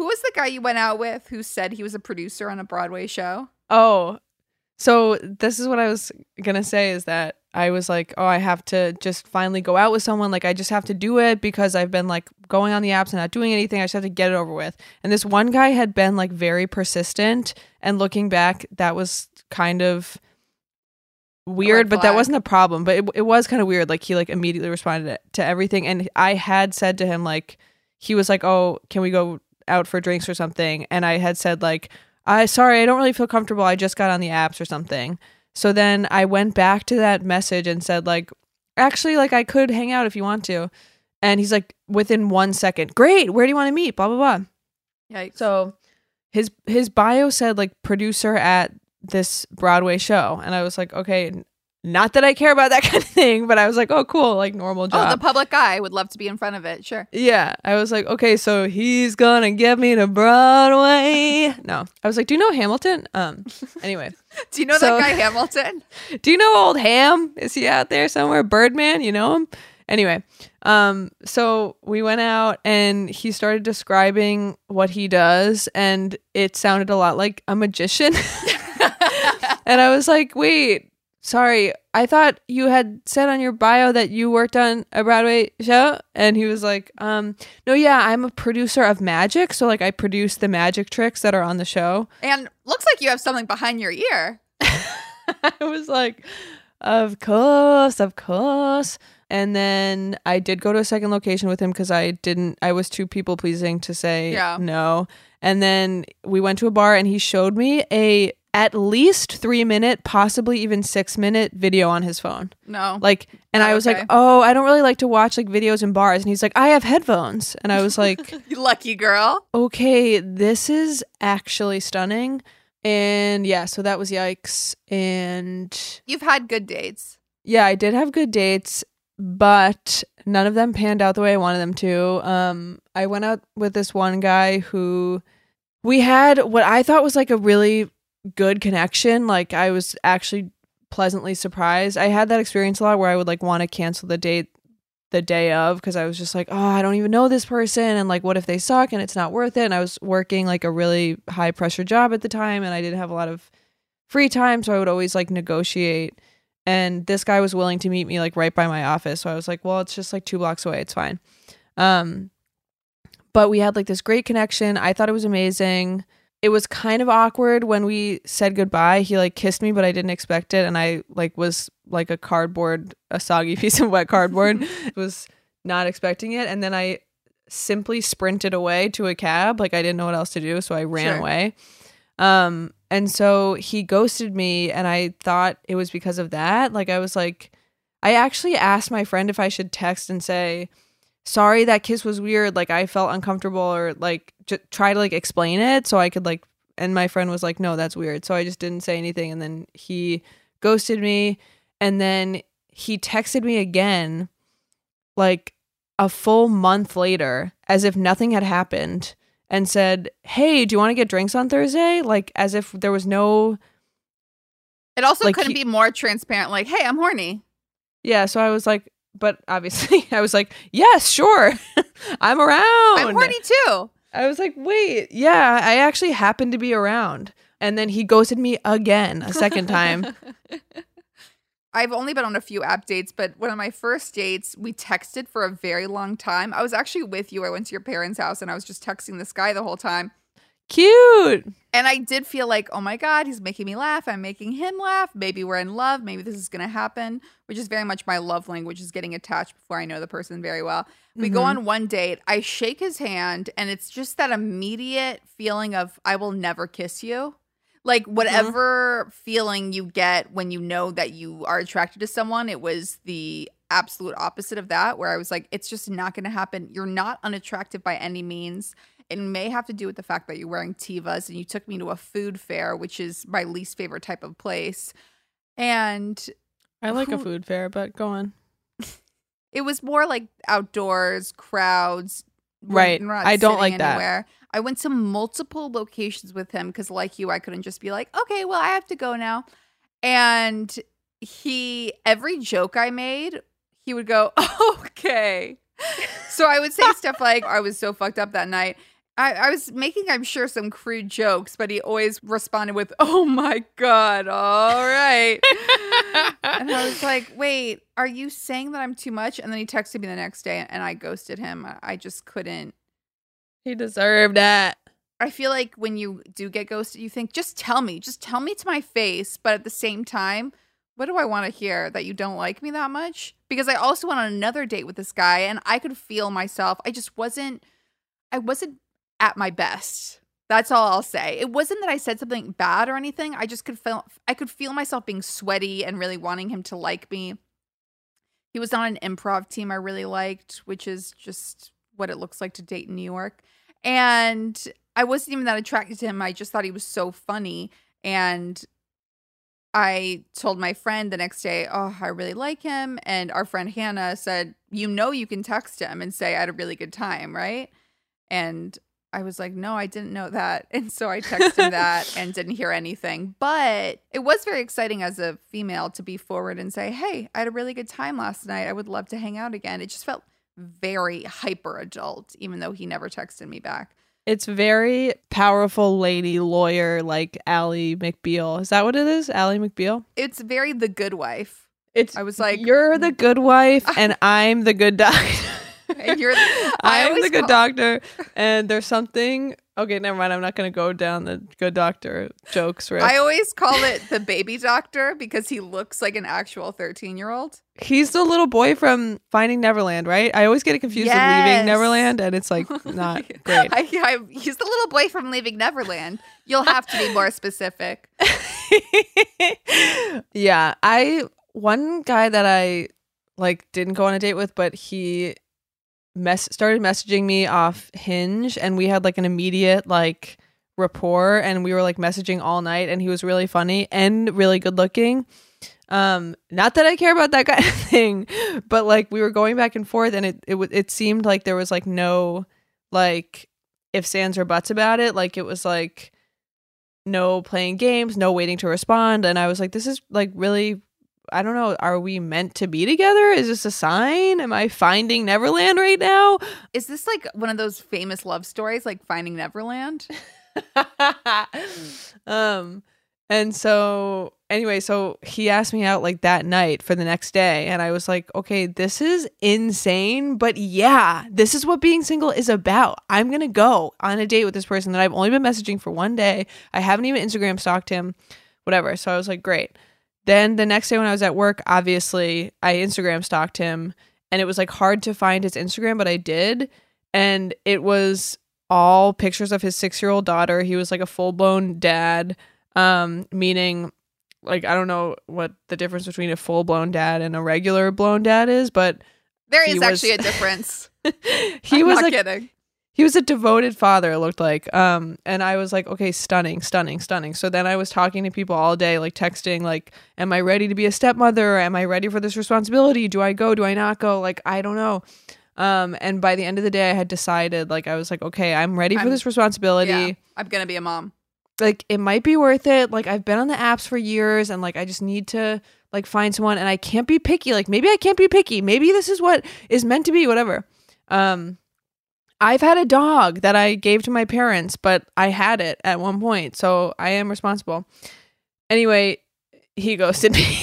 Who was the guy you went out with who said he was a producer on a Broadway show? Oh, so this is what I was going to say is that I was like, oh, I have to just finally go out with someone. Like, I just have to do it because I've been like going on the apps and not doing anything. I just have to get it over with. And this one guy had been like very persistent. And looking back, that was kind of weird, but that wasn't a problem. But it, it was kind of weird. Like, he like immediately responded to everything. And I had said to him, like, he was like, oh, can we go out for drinks or something? And I had said, like, I sorry, I don't really feel comfortable. I just got on the apps or something. So then I went back to that message and said, like, actually, like, I could hang out if you want to. And he's like, within one second, great, where do you want to meet? Blah, blah, blah. Yikes. So his his bio said, like, producer at this Broadway show. And I was like, okay, not that I care about that kind of thing, but I was like, oh, cool, like, normal job. Oh, the public eye would love to be in front of it. Sure. Yeah. I was like, okay, so he's gonna get me to Broadway. No. I was like, do you know Hamilton? Um. Anyway. Do you know so, that guy Hamilton? Do you know old Ham? Is he out there somewhere? Birdman, you know him? Anyway, um, so we went out and he started describing what he does, and it sounded a lot like a magician. And I was like, wait, sorry, I thought you had said on your bio that you worked on a Broadway show. And he was like, um, no, yeah, I'm a producer of magic. So like I produce the magic tricks that are on the show. And looks like you have something behind your ear. I was like, of course, of course. And then I did go to a second location with him because I didn't, I was too people pleasing to say yeah. no. And then we went to a bar and he showed me a at least three minute, possibly even six minute video on his phone. No. Like, and oh, I was okay. like, oh, I don't really like to watch like videos in bars. And he's like, I have headphones. And I was like, you lucky girl. Okay, this is actually stunning. And yeah, so that was yikes. And you've had good dates. Yeah, I did have good dates, but none of them panned out the way I wanted them to. Um, I went out with this one guy who we had what I thought was like a really good connection. Like I was actually pleasantly surprised. I had that experience a lot where I would like want to cancel the date the day of because I was just like, oh, I don't even know this person, and like what if they suck and it's not worth it. And I was working like a really high pressure job at the time and I didn't have a lot of free time, so I would always like negotiate. And this guy was willing to meet me like right by my office, so I was like, well, it's just like two blocks away, it's fine. Um but we had like this great connection. I thought it was amazing. It was kind of awkward when we said goodbye. He like kissed me, but I didn't expect it. And I like was like a cardboard, a soggy piece of wet cardboard. Was not expecting it. And then I simply sprinted away to a cab. Like I didn't know what else to do. So I ran sure. away. Um, and so he ghosted me and I thought it was because of that. Like I was like, I actually asked my friend if I should text and say, sorry, that kiss was weird. Like I felt uncomfortable, or like j- try to like explain it so I could like, and my friend was like, no, that's weird. So I just didn't say anything. And then he ghosted me. And then he texted me again, like a full month later, as if nothing had happened, and said, hey, do you want to get drinks on Thursday? Like as if there was no. It also like, couldn't he- be more transparent. Like, hey, I'm horny. Yeah. So I was like, but obviously I was like, yes, sure. I'm around. I'm horny too. I was like, wait, yeah, I actually happened to be around. And then he ghosted me again a second time. I've only been on a few app dates, but one of my first dates, we texted for a very long time. I was actually with you. I went to your parents' house and I was just texting this guy the whole time. Cute. And I did feel like, oh my God, he's making me laugh. I'm making him laugh. Maybe we're in love. Maybe this is going to happen, which is very much my love language, is getting attached before I know the person very well. We Mm-hmm. go on one date. I shake his hand and it's just that immediate feeling of, I will never kiss you. Like whatever mm-hmm. feeling you get when you know that you are attracted to someone, it was the absolute opposite of that, where I was like, it's just not going to happen. You're not unattractive by any means. It may have to do with the fact that you're wearing Tevas and you took me to a food fair, which is my least favorite type of place. And I like who, a food fair, but go on. It was more like outdoors, crowds. Right. I don't like anywhere. that. I went to multiple locations with him because, like you, I couldn't just be like, okay, well, I have to go now. And he, every joke I made, he would go, okay. So I would say stuff like, I was so fucked up that night. I, I was making, I'm sure, some crude jokes, but he always responded with, "Oh my God, all right." And I was like, wait, are you saying that I'm too much? And then he texted me the next day and I ghosted him. I just couldn't. He deserved that. I feel like when you do get ghosted, you think, just tell me, just tell me to my face. But at the same time, what do I want to hear? That you don't like me that much? Because I also went on another date with this guy and I could feel myself. I just wasn't, I wasn't at my best. That's all I'll say. It wasn't that I said something bad or anything. I just could feel, I could feel myself being sweaty and really wanting him to like me. He was on an improv team I really liked, which is just what it looks like to date in New York. And I wasn't even that attracted to him. I just thought he was so funny. And I told my friend the next day, oh, I really like him. And our friend Hannah said, you know, you can text him and say I had a really good time, right? And I was like, no, I didn't know that. And so I texted him that and didn't hear anything. But it was very exciting as a female to be forward and say, hey, I had a really good time last night. I would love to hang out again. It just felt very hyper adult, even though he never texted me back. It's very powerful lady lawyer like Ally McBeal. Is that what it is? Ally McBeal? It's very The Good Wife. It's I was like, you're the good wife and I'm the good doctor. And you're the, I'm the good call- doctor. And there's something. Okay, never mind. I'm not going to go down the good doctor jokes. Riff. I always call it the baby doctor because he looks like an actual thirteen year old. He's the little boy from Finding Neverland, right? I always get it confused Yes. with Leaving Neverland, and it's like not great. I, I, he's the little boy from Leaving Neverland. You'll have to be more specific. Yeah, I one guy that I like didn't go on a date with, but he mess started messaging me off Hinge, and we had like an immediate like rapport, and we were like messaging all night, and he was really funny and really good looking. Um, not that I care about that kind of thing, but like we were going back and forth, and it it w- it seemed like there was like no like ifs, ands, or buts about it. Like it was like no playing games, no waiting to respond, and I was like, this is like really. I don't know. Are we meant to be together? Is this a sign? Am I finding Neverland right now? Is this like one of those famous love stories, like Finding Neverland? um, and so anyway, so he asked me out like that night for the next day, and I was like, okay, this is insane, but yeah, this is what being single is about. I'm gonna go on a date with this person that I've only been messaging for one day. I haven't even Instagram stalked him, whatever. So I was like, great. Then the next day when I was at work, obviously I Instagram stalked him, and it was like hard to find his Instagram, but I did. And it was all pictures of his six-year-old daughter. He was like a full-blown dad, um, meaning like, I don't know what the difference between a full-blown dad and a regular blown dad is, but there is was, actually a difference. he I'm was not like, kidding. He was a devoted father, it looked like. Um, and I was like, okay, stunning, stunning, stunning. So then I was talking to people all day, like texting, like, am I ready to be a stepmother? Am I ready for this responsibility? Do I go? Do I not go? Like, I don't know. Um, and by the end of the day, I had decided, like, I was like, okay, I'm ready for I'm- this responsibility. Yeah, I'm going to be a mom. Like, it might be worth it. Like, I've been on the apps for years, and like, I just need to like find someone, and I can't be picky. Like, maybe I can't be picky. Maybe this is what is meant to be, whatever. Um, I've had a dog that I gave to my parents, but I had it at one point, so I am responsible. Anyway, he ghosted me.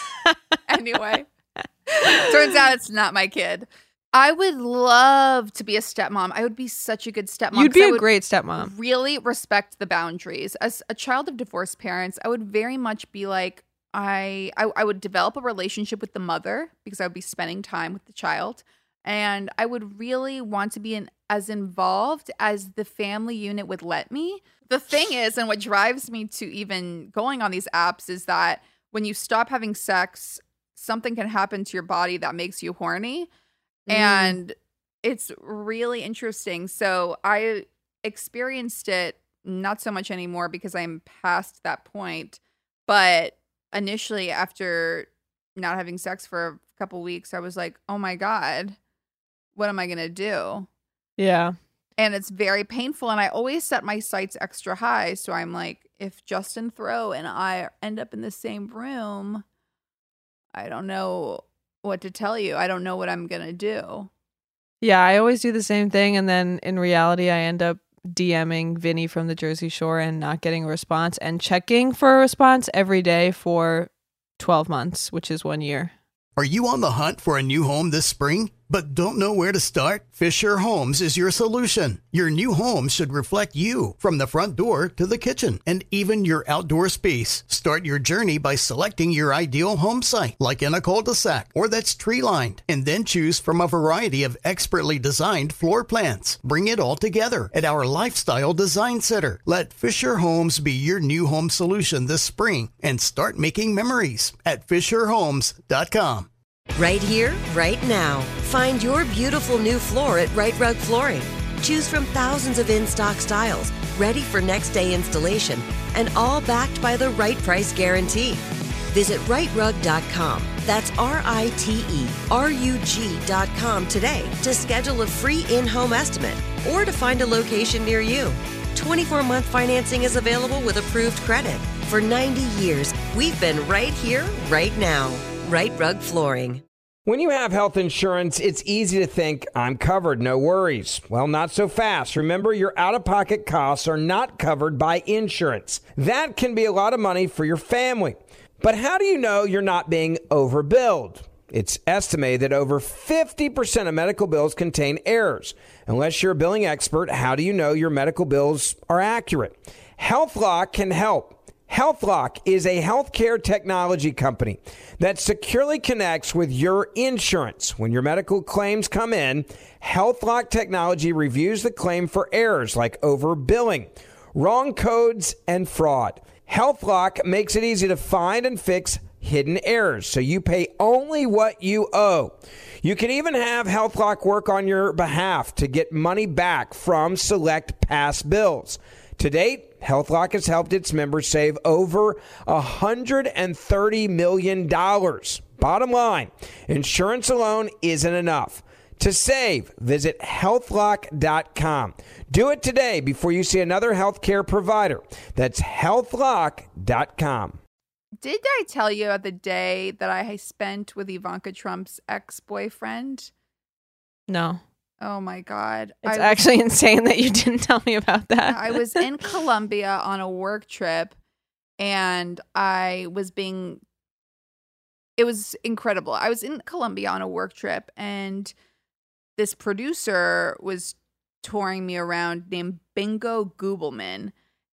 Anyway, turns out it's not my kid. I would love to be a stepmom. I would be such a good stepmom. You'd be 'cause I a would great stepmom. Really respect the boundaries. As a child of divorced parents, I would very much be like, I, I, I would develop a relationship with the mother because I would be spending time with the child. And I would really want to be in, as involved as the family unit would let me. The thing is, and what drives me to even going on these apps is that when you stop having sex, something can happen to your body that makes you horny. Mm. And it's really interesting. So I experienced it, not so much anymore because I'm past that point. But initially, after not having sex for a couple weeks, I was like, oh my God, what am I going to do? Yeah. And it's very painful. And I always set my sights extra high. So I'm like, if Justin Throw and I end up in the same room, I don't know what to tell you. I don't know what I'm going to do. Yeah, I always do the same thing. And then in reality, I end up DMing Vinny from the Jersey Shore and not getting a response and checking for a response every day for twelve months, which is one year. Are you on the hunt for a new home this spring, but don't know where to start? Fisher Homes is your solution. Your new home should reflect you, from the front door to the kitchen and even your outdoor space. Start your journey by selecting your ideal home site, like in a cul-de-sac or that's tree-lined, and then choose from a variety of expertly designed floor plans. Bring it all together at our Lifestyle Design Center. Let Fisher Homes be your new home solution this spring and start making memories at fisher homes dot com. Right here, right now. Find your beautiful new floor at Right Rug Flooring. Choose from thousands of in-stock styles, ready for next day installation, and all backed by the right price guarantee. Visit right rug dot com. That's R I T E R U G dot com today to schedule a free in-home estimate or to find a location near you. twenty-four month financing is available with approved credit. For ninety years, we've been right here, right now. Right Rug Flooring. When you have health insurance, it's easy to think, I'm covered, no worries. Well, not so fast. Remember, your out-of-pocket costs are not covered by insurance. That can be a lot of money for your family. But how do you know you're not being overbilled? It's estimated that over fifty percent of medical bills contain errors. Unless you're a billing expert, how do you know your medical bills are accurate? HealthLock can help. HealthLock is a healthcare technology company that securely connects with your insurance. When your medical claims come in, HealthLock technology reviews the claim for errors like overbilling, wrong codes, and fraud. HealthLock makes it easy to find and fix hidden errors, so you pay only what you owe. You can even have HealthLock work on your behalf to get money back from select past bills. To date, HealthLock has helped its members save over one hundred thirty million dollars. Bottom line, insurance alone isn't enough. To save, visit health lock dot com. Do it today before you see another healthcare provider. That's health lock dot com. Did I tell you the day that I spent with Ivanka Trump's ex-boyfriend? No. Oh my God. It's I, actually insane that you didn't tell me about that. I was in Colombia on a work trip and I was being, it was incredible. I was in Colombia on a work trip and this producer was touring me around named Bingo Goobleman.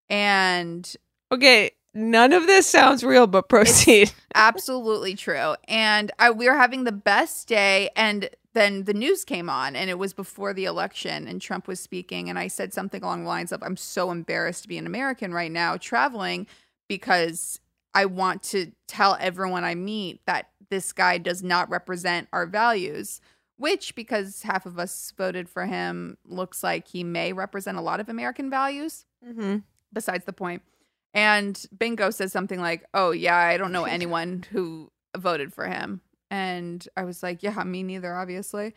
And okay, none of this sounds real, but proceed. Absolutely true. And I, we were having the best day, and then the news came on, and it was before the election, and Trump was speaking, and I said something along the lines of, I'm so embarrassed to be an American right now traveling because I want to tell everyone I meet that this guy does not represent our values, which, because half of us voted for him, looks like he may represent a lot of American values. Mm-hmm. Besides the point. And Bingo says something like, oh, yeah, I don't know anyone who voted for him. And I was like, yeah, me neither, obviously.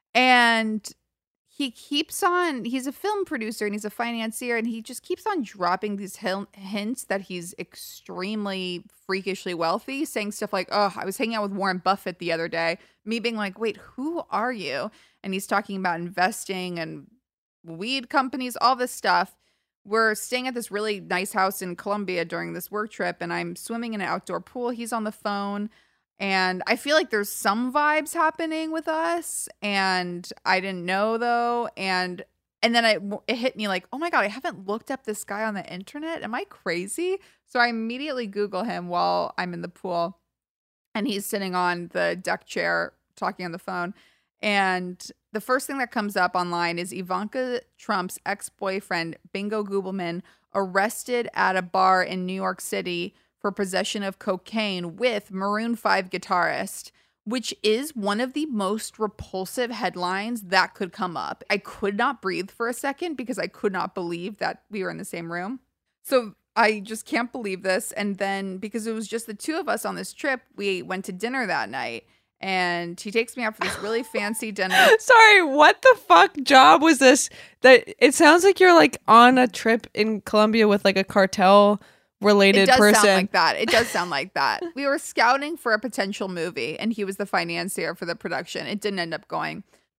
And he keeps on, he's a film producer and he's a financier, and he just keeps on dropping these hints that he's extremely freakishly wealthy, saying stuff like, oh, I was hanging out with Warren Buffett the other day. Me being like, wait, who are you? And he's talking about investing and weed companies, all this stuff. We're staying at this really nice house in Colombia during this work trip, and I'm swimming in an outdoor pool. He's on the phone, and I feel like there's some vibes happening with us, and I didn't know, though. And and then I, it hit me like, oh, my God, I haven't looked up this guy on the internet. Am I crazy? So I immediately Google him while I'm in the pool, and he's sitting on the deck chair talking on the phone. And the first thing that comes up online is Ivanka Trump's ex-boyfriend, Bingo Goobleman, arrested at a bar in New York City for possession of cocaine with Maroon five guitarist, which is one of the most repulsive headlines that could come up. I could not breathe for a second because I could not believe that we were in the same room. So I just can't believe this. And then because it was just the two of us on this trip, we went to dinner that night. And he takes me out for this really fancy dinner. Sorry, what the fuck job was this? That it sounds like you're like on a trip in Colombia with like a cartel related person. It does sound like that. It does sound like that. We were scouting for a potential movie, and he was the financier for the production. It didn't end up going.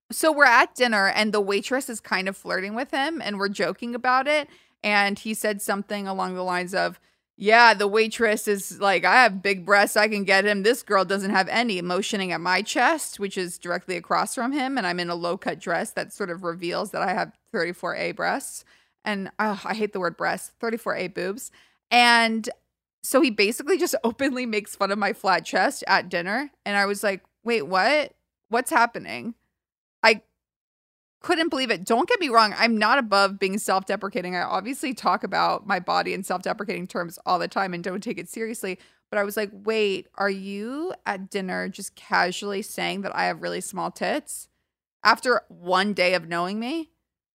So we're at dinner and the waitress is kind of flirting with him and we're joking about it. And he said something along the lines of, yeah, the waitress is like, I have big breasts. I can get him. This girl doesn't have any, motioning at my chest, which is directly across from him. And I'm in a low cut dress that sort of reveals that I have thirty-four A breasts. And oh, I hate the word breasts, thirty-four A boobs. And so he basically just openly makes fun of my flat chest at dinner. And I was like, wait, what? What's happening? I couldn't believe it. Don't get me wrong. I'm not above being self-deprecating. I obviously talk about my body in self-deprecating terms all the time and don't take it seriously. But I was like, wait, are you at dinner just casually saying that I have really small tits after one day of knowing me?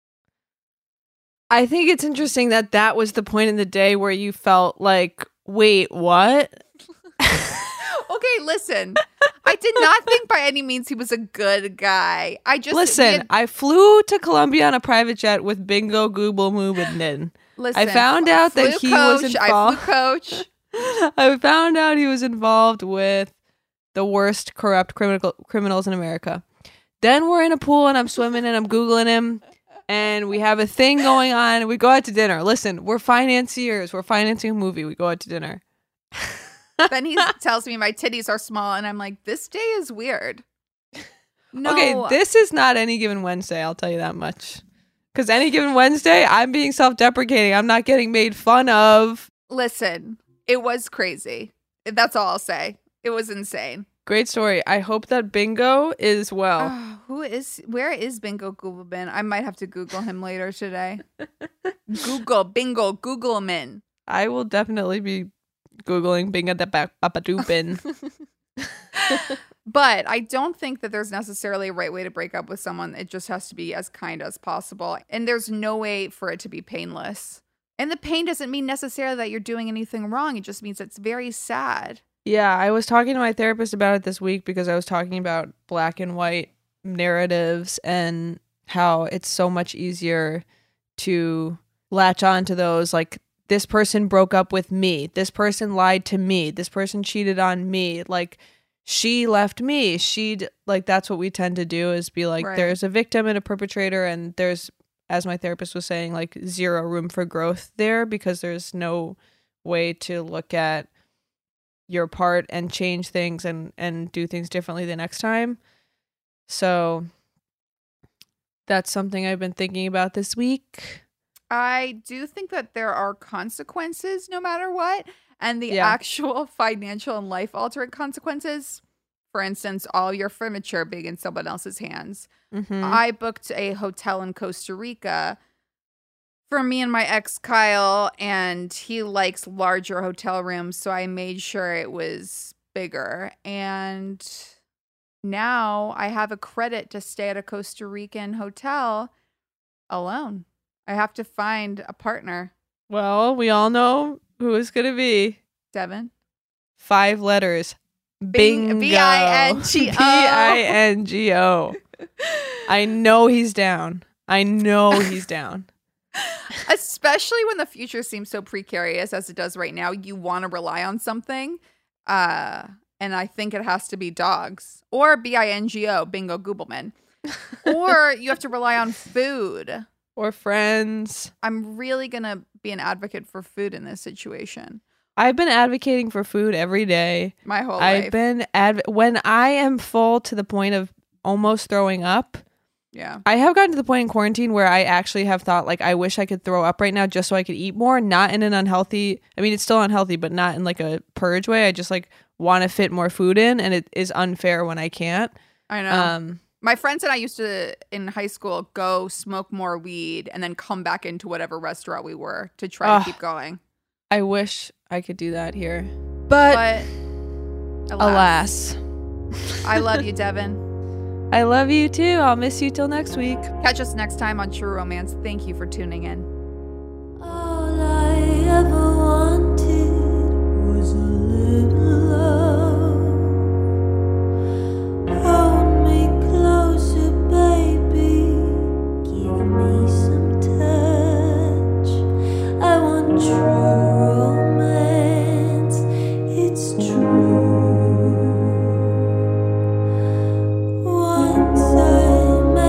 I think it's interesting that that was the point in the day where you felt like, wait, what? Okay, listen. I did not think by any means he was a good guy. I just listen. had, I flew to Colombia on a private jet with Bingo, Google, Move, and Nin. Listen, I found out that he coach, was involved. I flew coach. I found out he was involved with the worst corrupt criminal criminals in America. Then we're in a pool and I'm swimming and I'm Googling him. And we have a thing going on. And we go out to dinner. Listen, we're financiers. We're financing a movie. We go out to dinner. Then he tells me my titties are small. And I'm like, this day is weird. No. Okay, this is not Any Given Wednesday. I'll tell you that much. Because Any Given Wednesday, I'm being self-deprecating. I'm not getting made fun of. Listen, it was crazy. That's all I'll say. It was insane. Great story. I hope that Bingo is well. Oh, who is, where is Bingo Googleman? I might have to Google him later today. Google, Bingo Googleman. I will definitely be Googling Bingo the Papadoopin. But I don't think that there's necessarily a right way to break up with someone. It just has to be as kind as possible. And there's no way for it to be painless. And the pain doesn't mean necessarily that you're doing anything wrong. It just means it's very sad. Yeah, I was talking to my therapist about it this week because I was talking about black and white narratives and how it's so much easier to latch on to those, like, this person broke up with me, this person lied to me, this person cheated on me, like, she left me, she like, that's what we tend to do, is be like, right. There's a victim and a perpetrator, and there's, as my therapist was saying, like, zero room for growth there because there's no way to look at your part and change things and and do things differently the next time. So that's something I've been thinking about this week. I do think that there are consequences no matter what, and the Yeah. actual financial and life altering consequences. For instance, all your furniture being in someone else's hands. Mhm. I booked a hotel in Costa Rica for me and my ex Kyle, and he likes larger hotel rooms, so I made sure it was bigger. And now I have a credit to stay at a Costa Rican hotel alone. I have to find a partner. Well, we all know who it's gonna be. Devin. Five letters. Bing- Bingo. B I N G O. B I N G O. I know he's down. I know he's down. Especially when the future seems so precarious as it does right now, you want to rely on something. Uh, and I think it has to be dogs or B I N G O, Bingo Googleman. Or you have to rely on food. Or friends. I'm really going to be an advocate for food in this situation. I've been advocating for food every day. My whole I've life. been adv- when I am full to the point of almost throwing up. Yeah. I have gotten to the point in quarantine where I actually have thought, like, I wish I could throw up right now just so I could eat more, not in an unhealthy, I mean, it's still unhealthy, but not in like a purge way. I just like want to fit more food in, and it is unfair when I can't. I know. Um, My friends and I used to, in high school, go smoke more weed and then come back into whatever restaurant we were to try Ugh. to keep going. I wish I could do that here. But, But alas. alas. I love you, Devin. I love you too. I'll miss you till next week. Catch us next time on True Romance. Thank you for tuning in. All I ever wanted was a little love. Hold me closer, baby. Give me some touch. I want true romance. It's true. Once I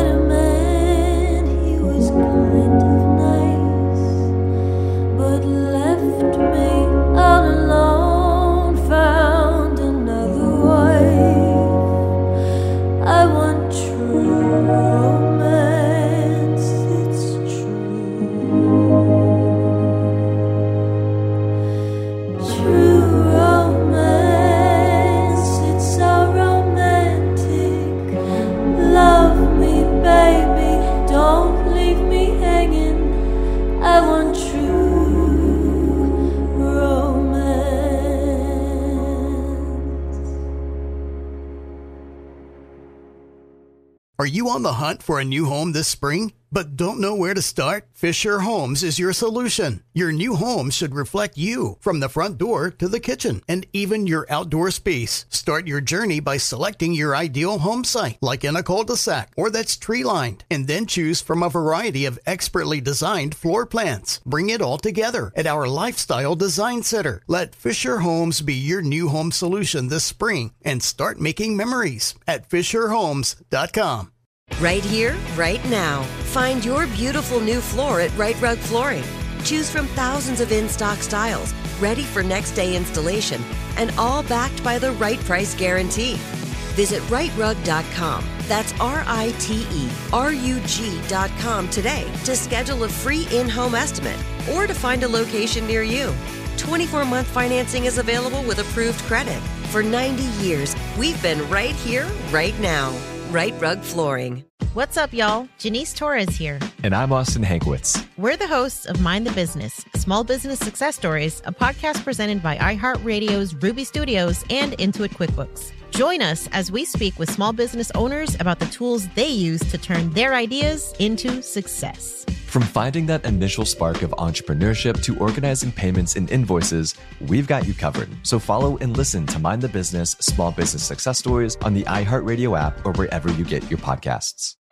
Are you on the hunt for a new home this spring, but don't know where to start? Fisher Homes is your solution. Your new home should reflect you from the front door to the kitchen and even your outdoor space. Start your journey by selecting your ideal home site, like in a cul-de-sac or that's tree-lined, and then choose from a variety of expertly designed floor plans. Bring it all together at our Lifestyle Design Center. Let Fisher Homes be your new home solution this spring and start making memories at fisher homes dot com. Right here, right now. Find your beautiful new floor at Right Rug Flooring. Choose from thousands of in-stock styles, ready for next day installation, and all backed by the right price guarantee. Visit right rug dot com. That's R I T E R U G dot com today to schedule a free in-home estimate or to find a location near you. twenty-four month financing is available with approved credit. For ninety years, we've been right here, right now. Right Rug Flooring. What's up, y'all? Janice Torres here. And I'm Austin Hankwitz. We're the hosts of Mind the Business, Small Business Success Stories, a podcast presented by iHeartRadio's Ruby Studios and Intuit QuickBooks. Join us as we speak with small business owners about the tools they use to turn their ideas into success. From finding that initial spark of entrepreneurship to organizing payments and invoices, we've got you covered. So follow and listen to Mind the Business Small Business Success Stories on the iHeartRadio app or wherever you get your podcasts.